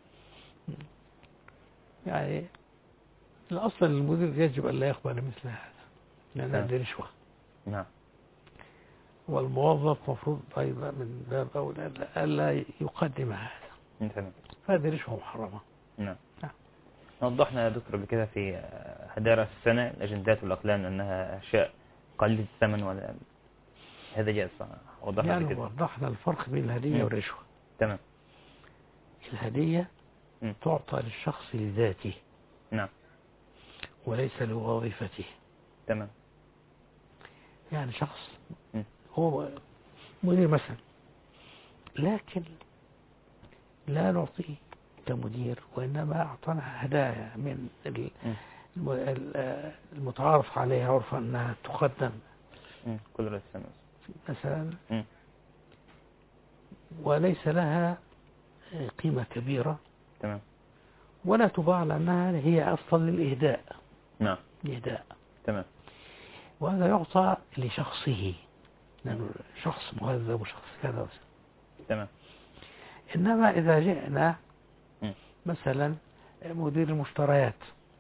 يعني الأصل المدير يجب أن لا يقبل مثل هذا، لأن هذه رشوة. نعم. والموظف مفروض أيضا من باب أولى ألا يقدم هذا. تمام. هذه رشوة محرمة. نعم. نعم. وضحنا يا دكتور قبل كده في هدايا السنة الأجندات والأقلام أنها أشياء قليلة الثمن، ولا هذا جائز؟ وضحنا يعني كده. وضحنا الفرق بين الهدية والرشوة. تمام. الهدية م. تعطى للشخص لذاته. نعم. وليس لوظيفته. تمام. يعني شخص م. هو مدير مثلا، لكن لا نعطيه كمدير، وإنما أعطانا هدايا من المتعارف عليها عرفا أنها تقدم كل رأس السنة مثلا، م. وليس لها قيمة كبيرة. تمام. ولا تباع لأنها هي أصلا للإهداء. نعم. الإهداء. تمام. وهذا يعطى لشخصه، لأنه شخص مهذب وشخص كذا. تمام. إنما إذا جئنا م. مثلا مدير المشتريات،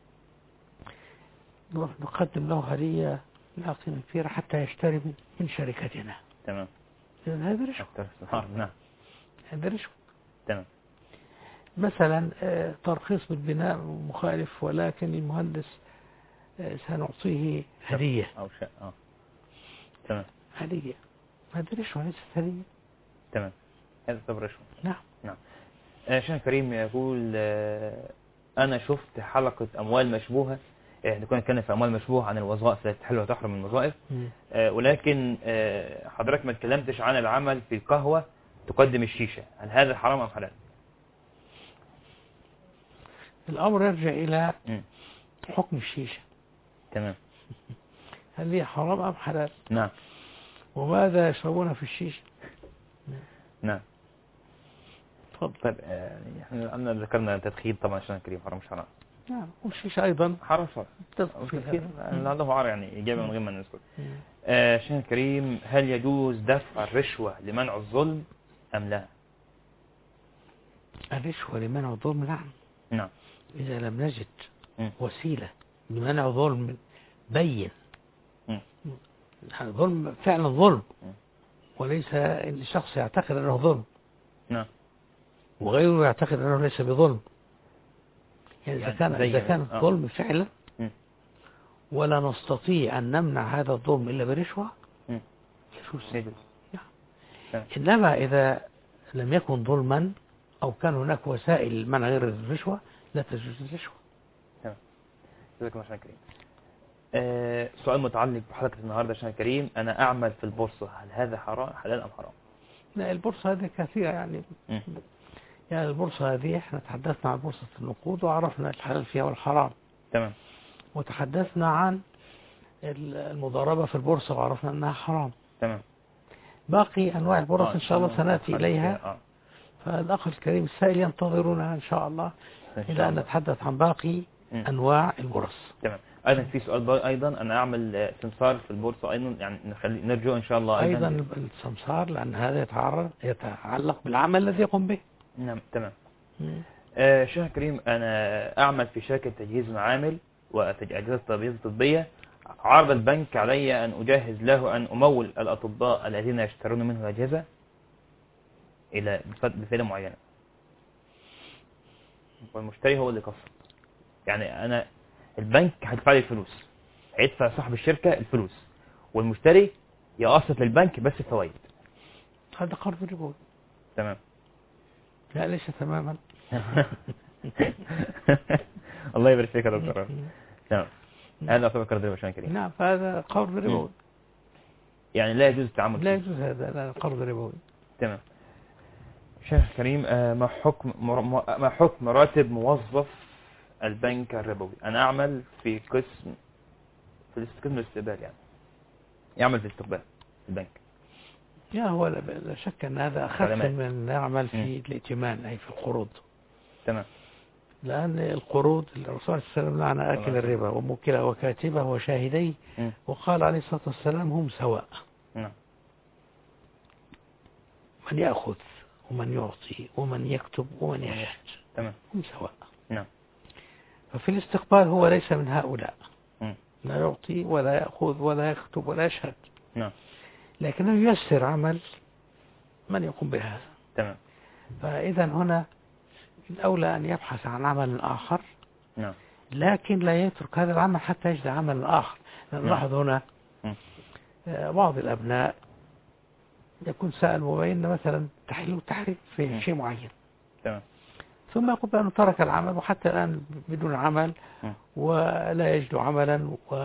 نقدم له هدية لا قيمة كبيرة حتى يشتري من شركتنا. تمام. إذن هذا رشوة. نعم. هذا رشوة. تمام. مثلا ترخيص بالبناء مخالف، ولكن المهندس سنعطيه هدية أو شيء. آه. تمام. هدية. هذا رشوة ليست هدية. تمام. هذا تعتبر رشوة. نعم. نعم. آه شيخ كريم يقول آه أنا شفت حلقة أموال مشبوهة، احنا كنا نتكلم في أموال مشبوهة عن الوظائف التي تحل وتحرم من الوظائف، آه ولكن آه حضرتك ما اتكلمتش عن العمل في القهوة تقدم الشيشة، هل هذا حرام أم حلال؟ الأمر يرجع إلى م. حكم الشيشة. تمام. هل هي حرام أم حلال؟ نعم. وماذا يشربون في الشيشة؟ نعم. تفضل. طيب يعني احنا عندنا ذكرنا التدخين طبعا عشان كريم حرام مش حرام. نعم. والشيشة أيضا حرام شرع. التدخين عنده عار يعني إجابة من غير ما نذكر. آه شيخ كريم، هل يجوز دفع الرشوة لمنع الظلم أم لا؟ الرشوة لمنع الظلم نعم. نعم. إذا لم نجد م. وسيلة لمنع ظلم بين، ظلم فعلا ظلم، م. وليس ان الشخص يعتقد انه ظلم. نعم. وغيره يعتقد انه ليس بظلم. يعني اذا كان اذا كان آه. ظلم فعلا م. ولا نستطيع ان نمنع هذا الظلم الا برشوة يجوز. نعم. انما اذا لم يكن ظلما او كان هناك وسائل منع غير الرشوة لا تجوز الرشوة. تمام. جزاك الله خير كريم. آه سؤال متعلق بحلقة النهاردة عشان كريم، أنا أعمل في البورصة، هل هذا حرام حلال أم حرام؟ لا البورصة هذه كثيرة يعني م. يعني البورصة هذه احنا تحدثنا عن بورصة النقود وعرفنا الحلال فيها والحرام. تمام. وتحدثنا عن المضاربة في البورصة وعرفنا أنها حرام. تمام. باقي أنواع البورص آه إن شاء الله سنأتي إليها. آه. فالأخ الكريم السائل ينتظرونها إن شاء الله إلى أن نتحدث عن باقي م. أنواع البورص. تمام. أيضا في سؤال أيضا، أنا أعمل سمسار في البورصة أيضا، يعني نخلي نرجو إن شاء الله أيضا, أيضا السمسار، لأن هذا يتعرض يتعلق بالعمل الذي يقوم به. نعم. تمام. آه شيخ كريم، أنا أعمل في شركة تجهيز معامل وأجهزة طبية طبية، عرض البنك علي أن أجهز له أن أمول الأطباء الذين يشترون منه الأجهزة إلى بفائدة معينة، والمشتري هو اللي قصر. يعني أنا البنك هيدفع لي الفلوس، هيدفع صاحب الشركة الفلوس، والمشتري يقسط للبنك بس الفوائد. هذا قرض ربوي. تمام. لا ليس تماما. الله يبارك فيك يا دكتور. تمام. هذا يعتبر قرض ربوي يا كريم. نعم، فهذا قرض ربوي. يعني لا يجوز التعامل لا يجوز هذا قرض ربوي. تمام. شيخ كريم، ما حكم ما حكم راتب موظف البنك الربوي؟ أنا أعمل في قسم في قسم الاستقبال، يعني يعمل في الاستقبال في البنك. يا هو لا شك أن هذا أخف من يعمل في الائتمان أي في القروض. تمام. لأن القروض الرسول صلى الله عليه وسلم لعن آكل الربا وموكله وكاتبه وشاهديه، وقال عليه الصلاة والسلام هم سواء. نعم. من يأخذ ومن يعطي ومن يكتب ومن يشهد. تمام. هم سواء. نعم. ففي الاستقبال هو ليس من هؤلاء. م. لا يعطي ولا يأخذ ولا يكتب ولا يشهد. نعم. لكنه ييسر عمل من يقوم بهذا. تمام. فإذا هنا الأولى أن يبحث عن عمل آخر. نعم. لكن لا يترك هذا العمل حتى يجد عمل آخر. نلاحظ هنا بعض الأبناء يكون سأل مبين مثلا تحليل وتحريف في شيء معين. تمام. ثم يقول بأنه ترك العمل وحتى الآن بدون عمل ولا يجد عملا،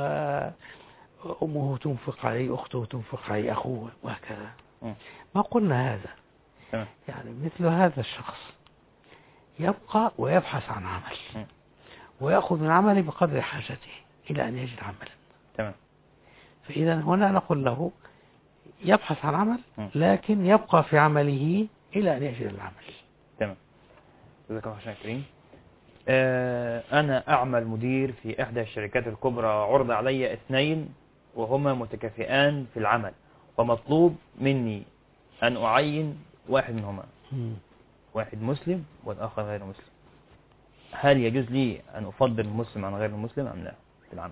وأمه تنفق عليه، أخته تنفق عليه، أخوه، وهكذا. ما قلنا هذا. تمام. يعني مثل هذا الشخص يبقى ويبحث عن عمل ويأخذ من عمله بقدر حاجته إلى أن يجد عملا. تمام. فإذا هنا نقول له يبحث عن عمل لكن يبقى في عمله إلى أن يجد العمل. تمام. جزاك الله خير كريم. آه أنا أعمل مدير في إحدى الشركات الكبرى، عرض علي اثنين وهما متكافئان في العمل، ومطلوب مني أن أعين واحد منهما، واحد مسلم والآخر غير مسلم. هل يجوز لي أن أفضل المسلم عن غير المسلم أم لا في العمل؟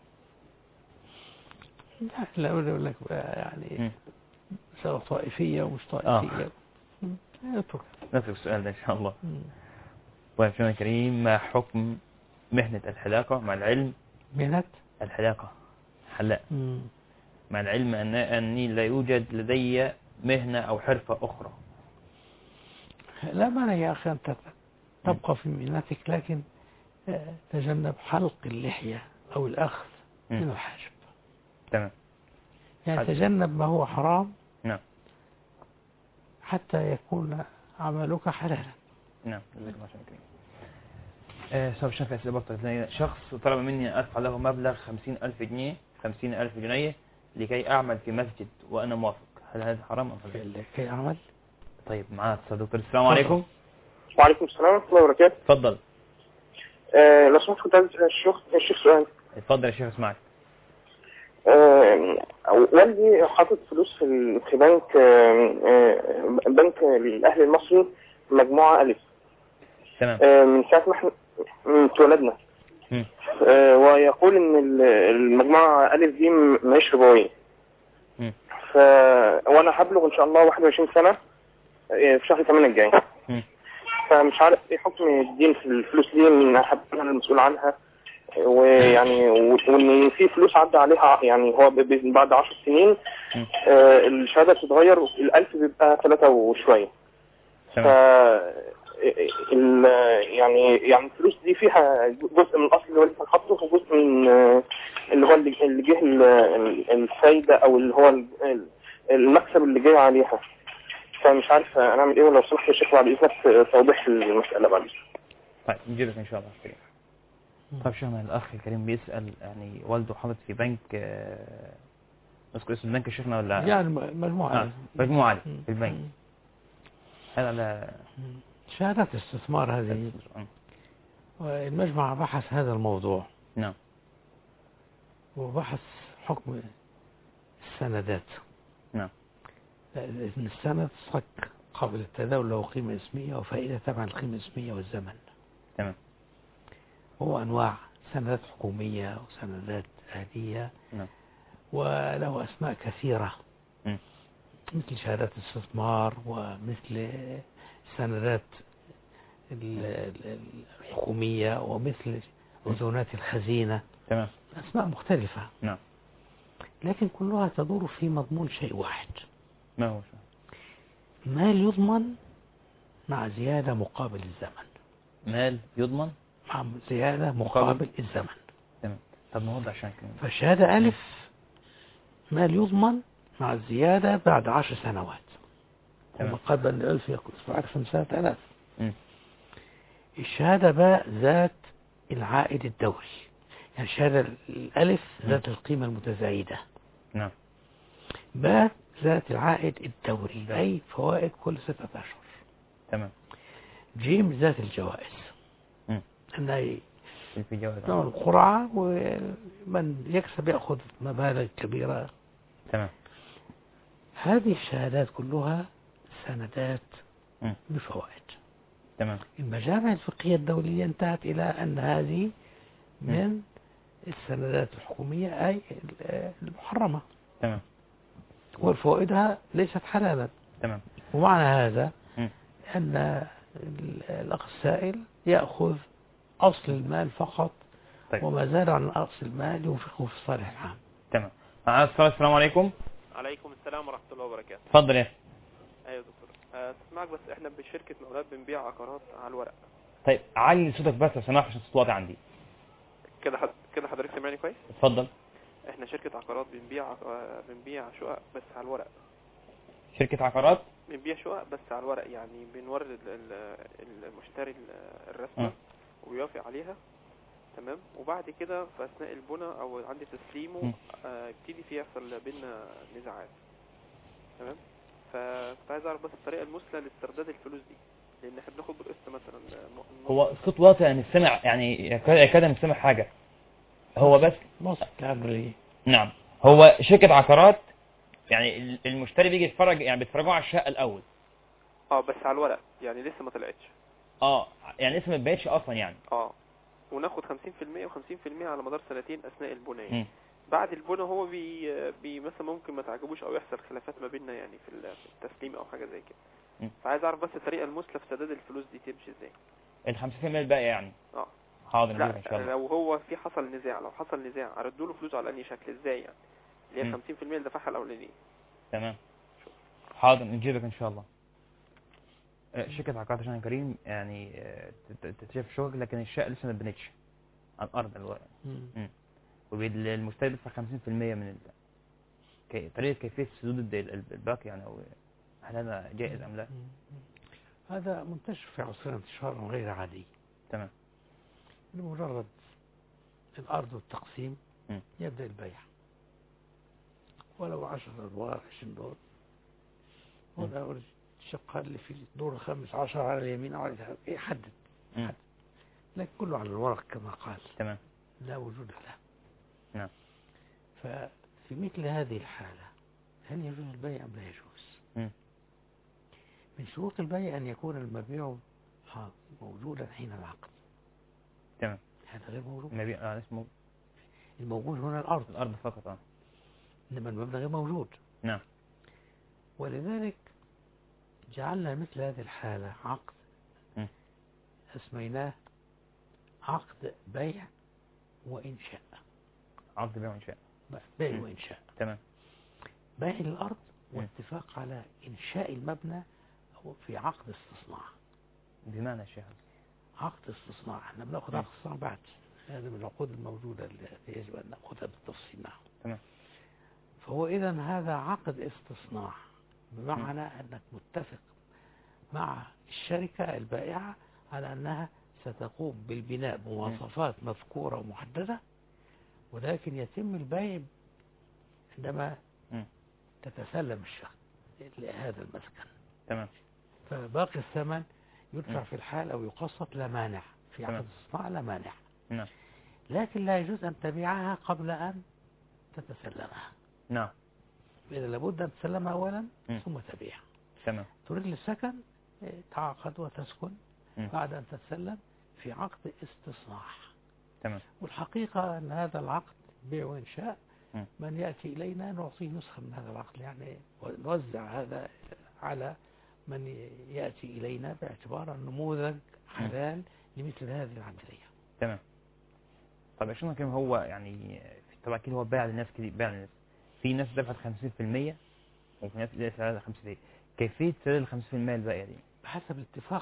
لا لا أقول لك يعني سواء طائفية ومش طائفية. نترك نترك السؤال ده إن شاء الله. طيب شيخنا الكريم، ما حكم مهنة الحلاقة مع العلم مهنة الحلاقة حلاق مع العلم أن أني لا يوجد لدي مهنة أو حرفة أخرى؟ لا مانع يا أخي أن تبقى في مهنتك، لكن تجنب حلق اللحية أو الأخذ من الحاجب. تمام. يعني تجنب ما هو حرام. نعم. حتى يكون عملك حلالا. نعم. سوف شاف أسئلة بطل. شخص طلب مني أن أدفع له مبلغ خمسين ألف جنيه خمسين ألف جنيه لكي أعمل في مسجد وأنا موافق، هل هذا حرام أم لا؟ لكي أعمل. طيب معاذ صديقي، السلام عليكم. وعليكم السلام ورحمة الله وبركاته. اتفضل. آه لو سمحت كنت عايز أسأل الشيخ الشيخ سؤال. اتفضل يا شيخ اسمعك. آه والدي حاطط فلوس في في بنك آه بنك الأهلي المصري مجموعة ألف. تمام. آه من ساعة ما احنا اتولدنا. آه ويقول إن المجموعة ألف دي مش ربوية. ف وأنا هبلغ إن شاء الله واحد وعشرين سنة في شهر ثمانية الجاي. فمش عارف ايه حكم الدين في الفلوس دي، من انا المسؤول عنها، ويعني وان في فلوس عدى عليها يعني هو بعد عشر سنين آه الشهاده بتتغير، الالف بيبقى ثلاثة وشويه. ف يعني يعني الفلوس دي فيها جزء من الاصل اللي هو لسه حاطه، وجزء من اللي هو اللي جه الفايده او اللي هو المكسب اللي جاي عليها. فمش عارف انا اعمل ايه، ولو سمحت يا شيخ بعد اذنك توضيح المساله بعد. طيب نجيبك ان شاء الله كريم. طيب شيخنا الاخ الكريم بيسال، يعني والده حاطط في بنك نذكر اسم البنك يا شيخنا ولا يعني مجموعه آه. مجموعه في البنك، هذا على شهادات استثمار هذه، والمجمع بحث هذا الموضوع. نعم. وبحث حكم السندات. نعم. إن السند صك قبل التداول له قيمة اسمية وفائدة تبع القيمة الاسمية والزمن. تمام. هو أنواع سندات حكومية وسندات عادية. نعم. وله أسماء كثيرة. م. مثل شهادات الاستثمار ومثل السندات الحكومية ومثل أذونات الخزينة. تمام. أسماء مختلفة. نعم. لكن كلها تدور في مضمون شيء واحد. ما هو؟ مال يضمن مع زيادة مقابل الزمن. مال يضمن مع زيادة مقابل الزمن. تمام. طب نوضح عشان كده. فالشهادة ألف مال يضمن مع الزيادة بعد عشر سنوات. ومقابل الألف يكون أكثر من سنة آلاف. الشهادة باء ذات العائد الدوري، يعني الشهادة الألف ذات القيمة المتزايدة. نعم. باء ذات العائد الدوري أي فوائد كل ستة أشهر. تمام. جيم ذات الجوائز. أنها في جوائز نوع القرعة ومن يكسب يأخذ مبالغ كبيرة. تمام. هذه الشهادات كلها سندات بفوائد. تمام. المجامع الفقهية الدولية انتهت إلى أن هذه من السندات الحكومية أي المحرمة. تمام. وفوائدها ليست حلالا. تمام. ومعنى هذا م. أن الأخ السائل يأخذ أصل المال فقط. طيب. وما زال عن أصل المال ينفقه في الصالح العام. تمام. السلام عليكم. عليكم السلام ورحمة الله وبركاته. اتفضل يا ايوه دكتور. اسمعك بس احنا بشركة مقاولات بنبيع عقارات على الورق. طيب علي صوتك بس لو سمحت عشان الصوت واطي عندي. كده حد... كده حضرتك سامعني كويس؟ اتفضل. احنا شركة عقارات بنبيع عق... بنبيع شقق بس على الورق. شركة عقارات بنبيع شقق بس على الورق، يعني بنورد المشتري الرسمة وبيوافق عليها. تمام. وبعد كده في اثناء البناء او عند تسليمه ابتدي فيه يحصل بينا نزاعات. تمام. فكنت عايز اعرف بس الطريقه المثلى لاسترداد الفلوس دي، لان احنا بناخد بالقسط مثلا. هو الصوت واطي يعني سمع، يعني يكاد مش سامع حاجه. هو بس مصر كعبريه. نعم. هو شركه عقارات يعني المشتري بيجي يتفرج، يعني بيتفرجوا على الشقه الاول. اه بس على الورق يعني لسه ما طلعتش. اه يعني لسه ما اتباعتش اصلا يعني. اه وناخد خمسين في المية وخمسين في المية على مدار سنتين اثناء البناء. بعد البناء هو بي, بي مثلا ممكن ما تعجبوش او يحصل خلافات ما بيننا يعني في التسليم او حاجه زي كده. فعايز اعرف بس الطريقه المثلى في سداد الفلوس دي تمشي ازاي. ال خمسين في المية الباقي يعني. اه حاضر لا ان شاء الله. لو هو في حصل نزاع، لو حصل نزاع اردوا له فلوسه على انهي شكل ازاي يعني، اللي هي خمسين في المية اللي دفعها الاولانيه. تمام. حاضر نجيبك ان شاء الله. شركه عقارات عشان كريم يعني تتشاف شغل، لكن الشقه لسه ما اتبنتش على الارض الورق. والمشتري بيدفع خمسين في المية من ال... كي... طريقه كيفيه سدود الباقي يعني، او هل هذا جائز ام لا؟ هذا منتشر في عصرنا انتشارا غير عادي. تمام. بمجرد الارض والتقسيم م. يبدا البيع، ولو عشرة ادوار عشرين دور، ولا الشقه اللي في الدور الخامس عشر على اليمين او على اليسار يحدد، يحدد. لكن كله على الورق كما قال. تمام. لا وجود له. نعم. ففي مثل هذه الحالة هل يجوز البيع أم لا يجوز؟ م. من شروط البيع أن يكون المبيع موجودا حين العقد. تمام. هذا غير موجود. المبيع آه اسمه الموجود هنا الأرض. الأرض فقط اه. إنما المبنى غير موجود. نعم. ولذلك جعلنا مثل هذه الحالة عقد م. اسميناه عقد بيع وإنشاء. عقد بيع وإنشاء. بيع وإنشاء. تمام. بيع الأرض واتفاق على إنشاء المبنى في عقد استصناع. بمعنى الشيخ عقد استصناع احنا بناخذ عقد استصناع بعد، هذا من العقود الموجودة التي يجب أن نأخذها بالتفصيل. نعم. تمام. فهو إذا هذا عقد استصناع، بمعنى م. أنك متفق مع الشركة البائعة على أنها ستقوم بالبناء بمواصفات مذكورة ومحددة، ولكن يتم البيع عندما م. تتسلم الشقة لهذا المسكن. تمام. فباقي الثمن يدفع م. في الحال أو يقسط لا مانع، في عقد الصناعة لا مانع. نعم. لكن لا يجوز أن تبيعها قبل أن تتسلمها. نعم. إذا لابد أن تسلمها أولا م. ثم تبيع. تمام. تريد للسكن تعاقد وتسكن م. بعد أن تتسلم في عقد استصناع. تمام. والحقيقة أن هذا العقد بيع وإنشاء م. من يأتي إلينا نعطيه نسخة من هذا العقد، يعني نوزع هذا على من يأتي إلينا باعتبار نموذج حلال لمثل هذه العملية. تمام. طب عشان كم هو يعني طبعا كده هو باع للناس كده، باع للناس في ناس دفعت خمسين في المية وفي ناس دفعت خمسين في المية. كيفية سداد ال خمسين في المية الباقية دي؟ بحسب الاتفاق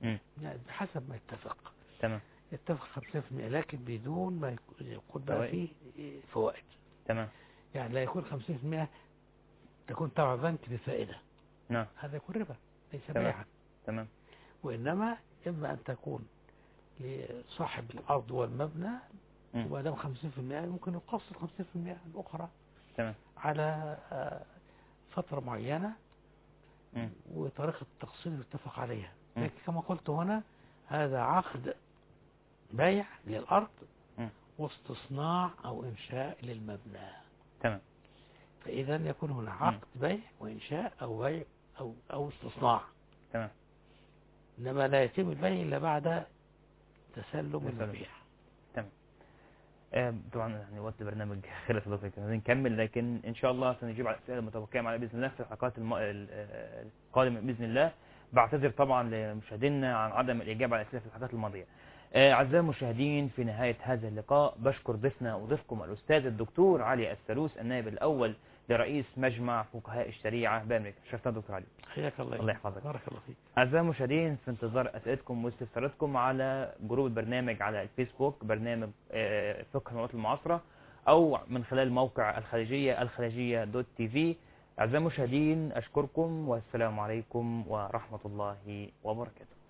يعني بحسب ما يتفق. تمام. يتفق خمسين بالمئة لكن بدون ما يكون بقى فيه فوائد. تمام. يعني لا يكون خمسين بالمئة تكون تبع بنك بفائدة. نعم. هذا يكون ربا ليس تمام. بيعا. تمام. وإنما إما أن تكون لصاحب الأرض والمبنى وما دام خمسين بالمئة ممكن يقصر خمسين بالمئة الأخرى. تمام. على فترة معينة م. وطريقة التقسيط يتفق عليها. لكن كما قلت هنا هذا عقد بيع للأرض م. واستصناع أو إنشاء للمبنى. تمام. فإذا يكون هنا عقد م. بيع وإنشاء أو بيع أو, أو استصناع. تمام. إنما لا يتم البيع إلا بعد تسلم المبيع. تمام. آه طبعا يعني وقت البرنامج خلص دكتور، نكمل لكن إن شاء الله سنجيب على الأسئلة المتوقعة معنا بإذن الله في الحلقات الم... القادمة بإذن الله. بعتذر طبعا لمشاهدينا عن عدم الإجابة على الأسئلة في الحلقات الماضية. أعزائي المشاهدين، في نهاية هذا اللقاء بشكر ضيفنا وضيفكم الأستاذ الدكتور علي الثالوث النائب الأول لرئيس مجمع فقهاء الشريعة بأمريكا. شرفتنا دكتور علي. حياك الله. الله يحفظك. بارك الله فيك. أعزائي المشاهدين، في انتظار أسئلتكم واستفساراتكم على جروب البرنامج على الفيسبوك برنامج فقه المواد المعاصرة أو من خلال موقع الخليجية الخليجية دوت تي في. أعزائي المشاهدين، أشكركم والسلام عليكم ورحمة الله وبركاته.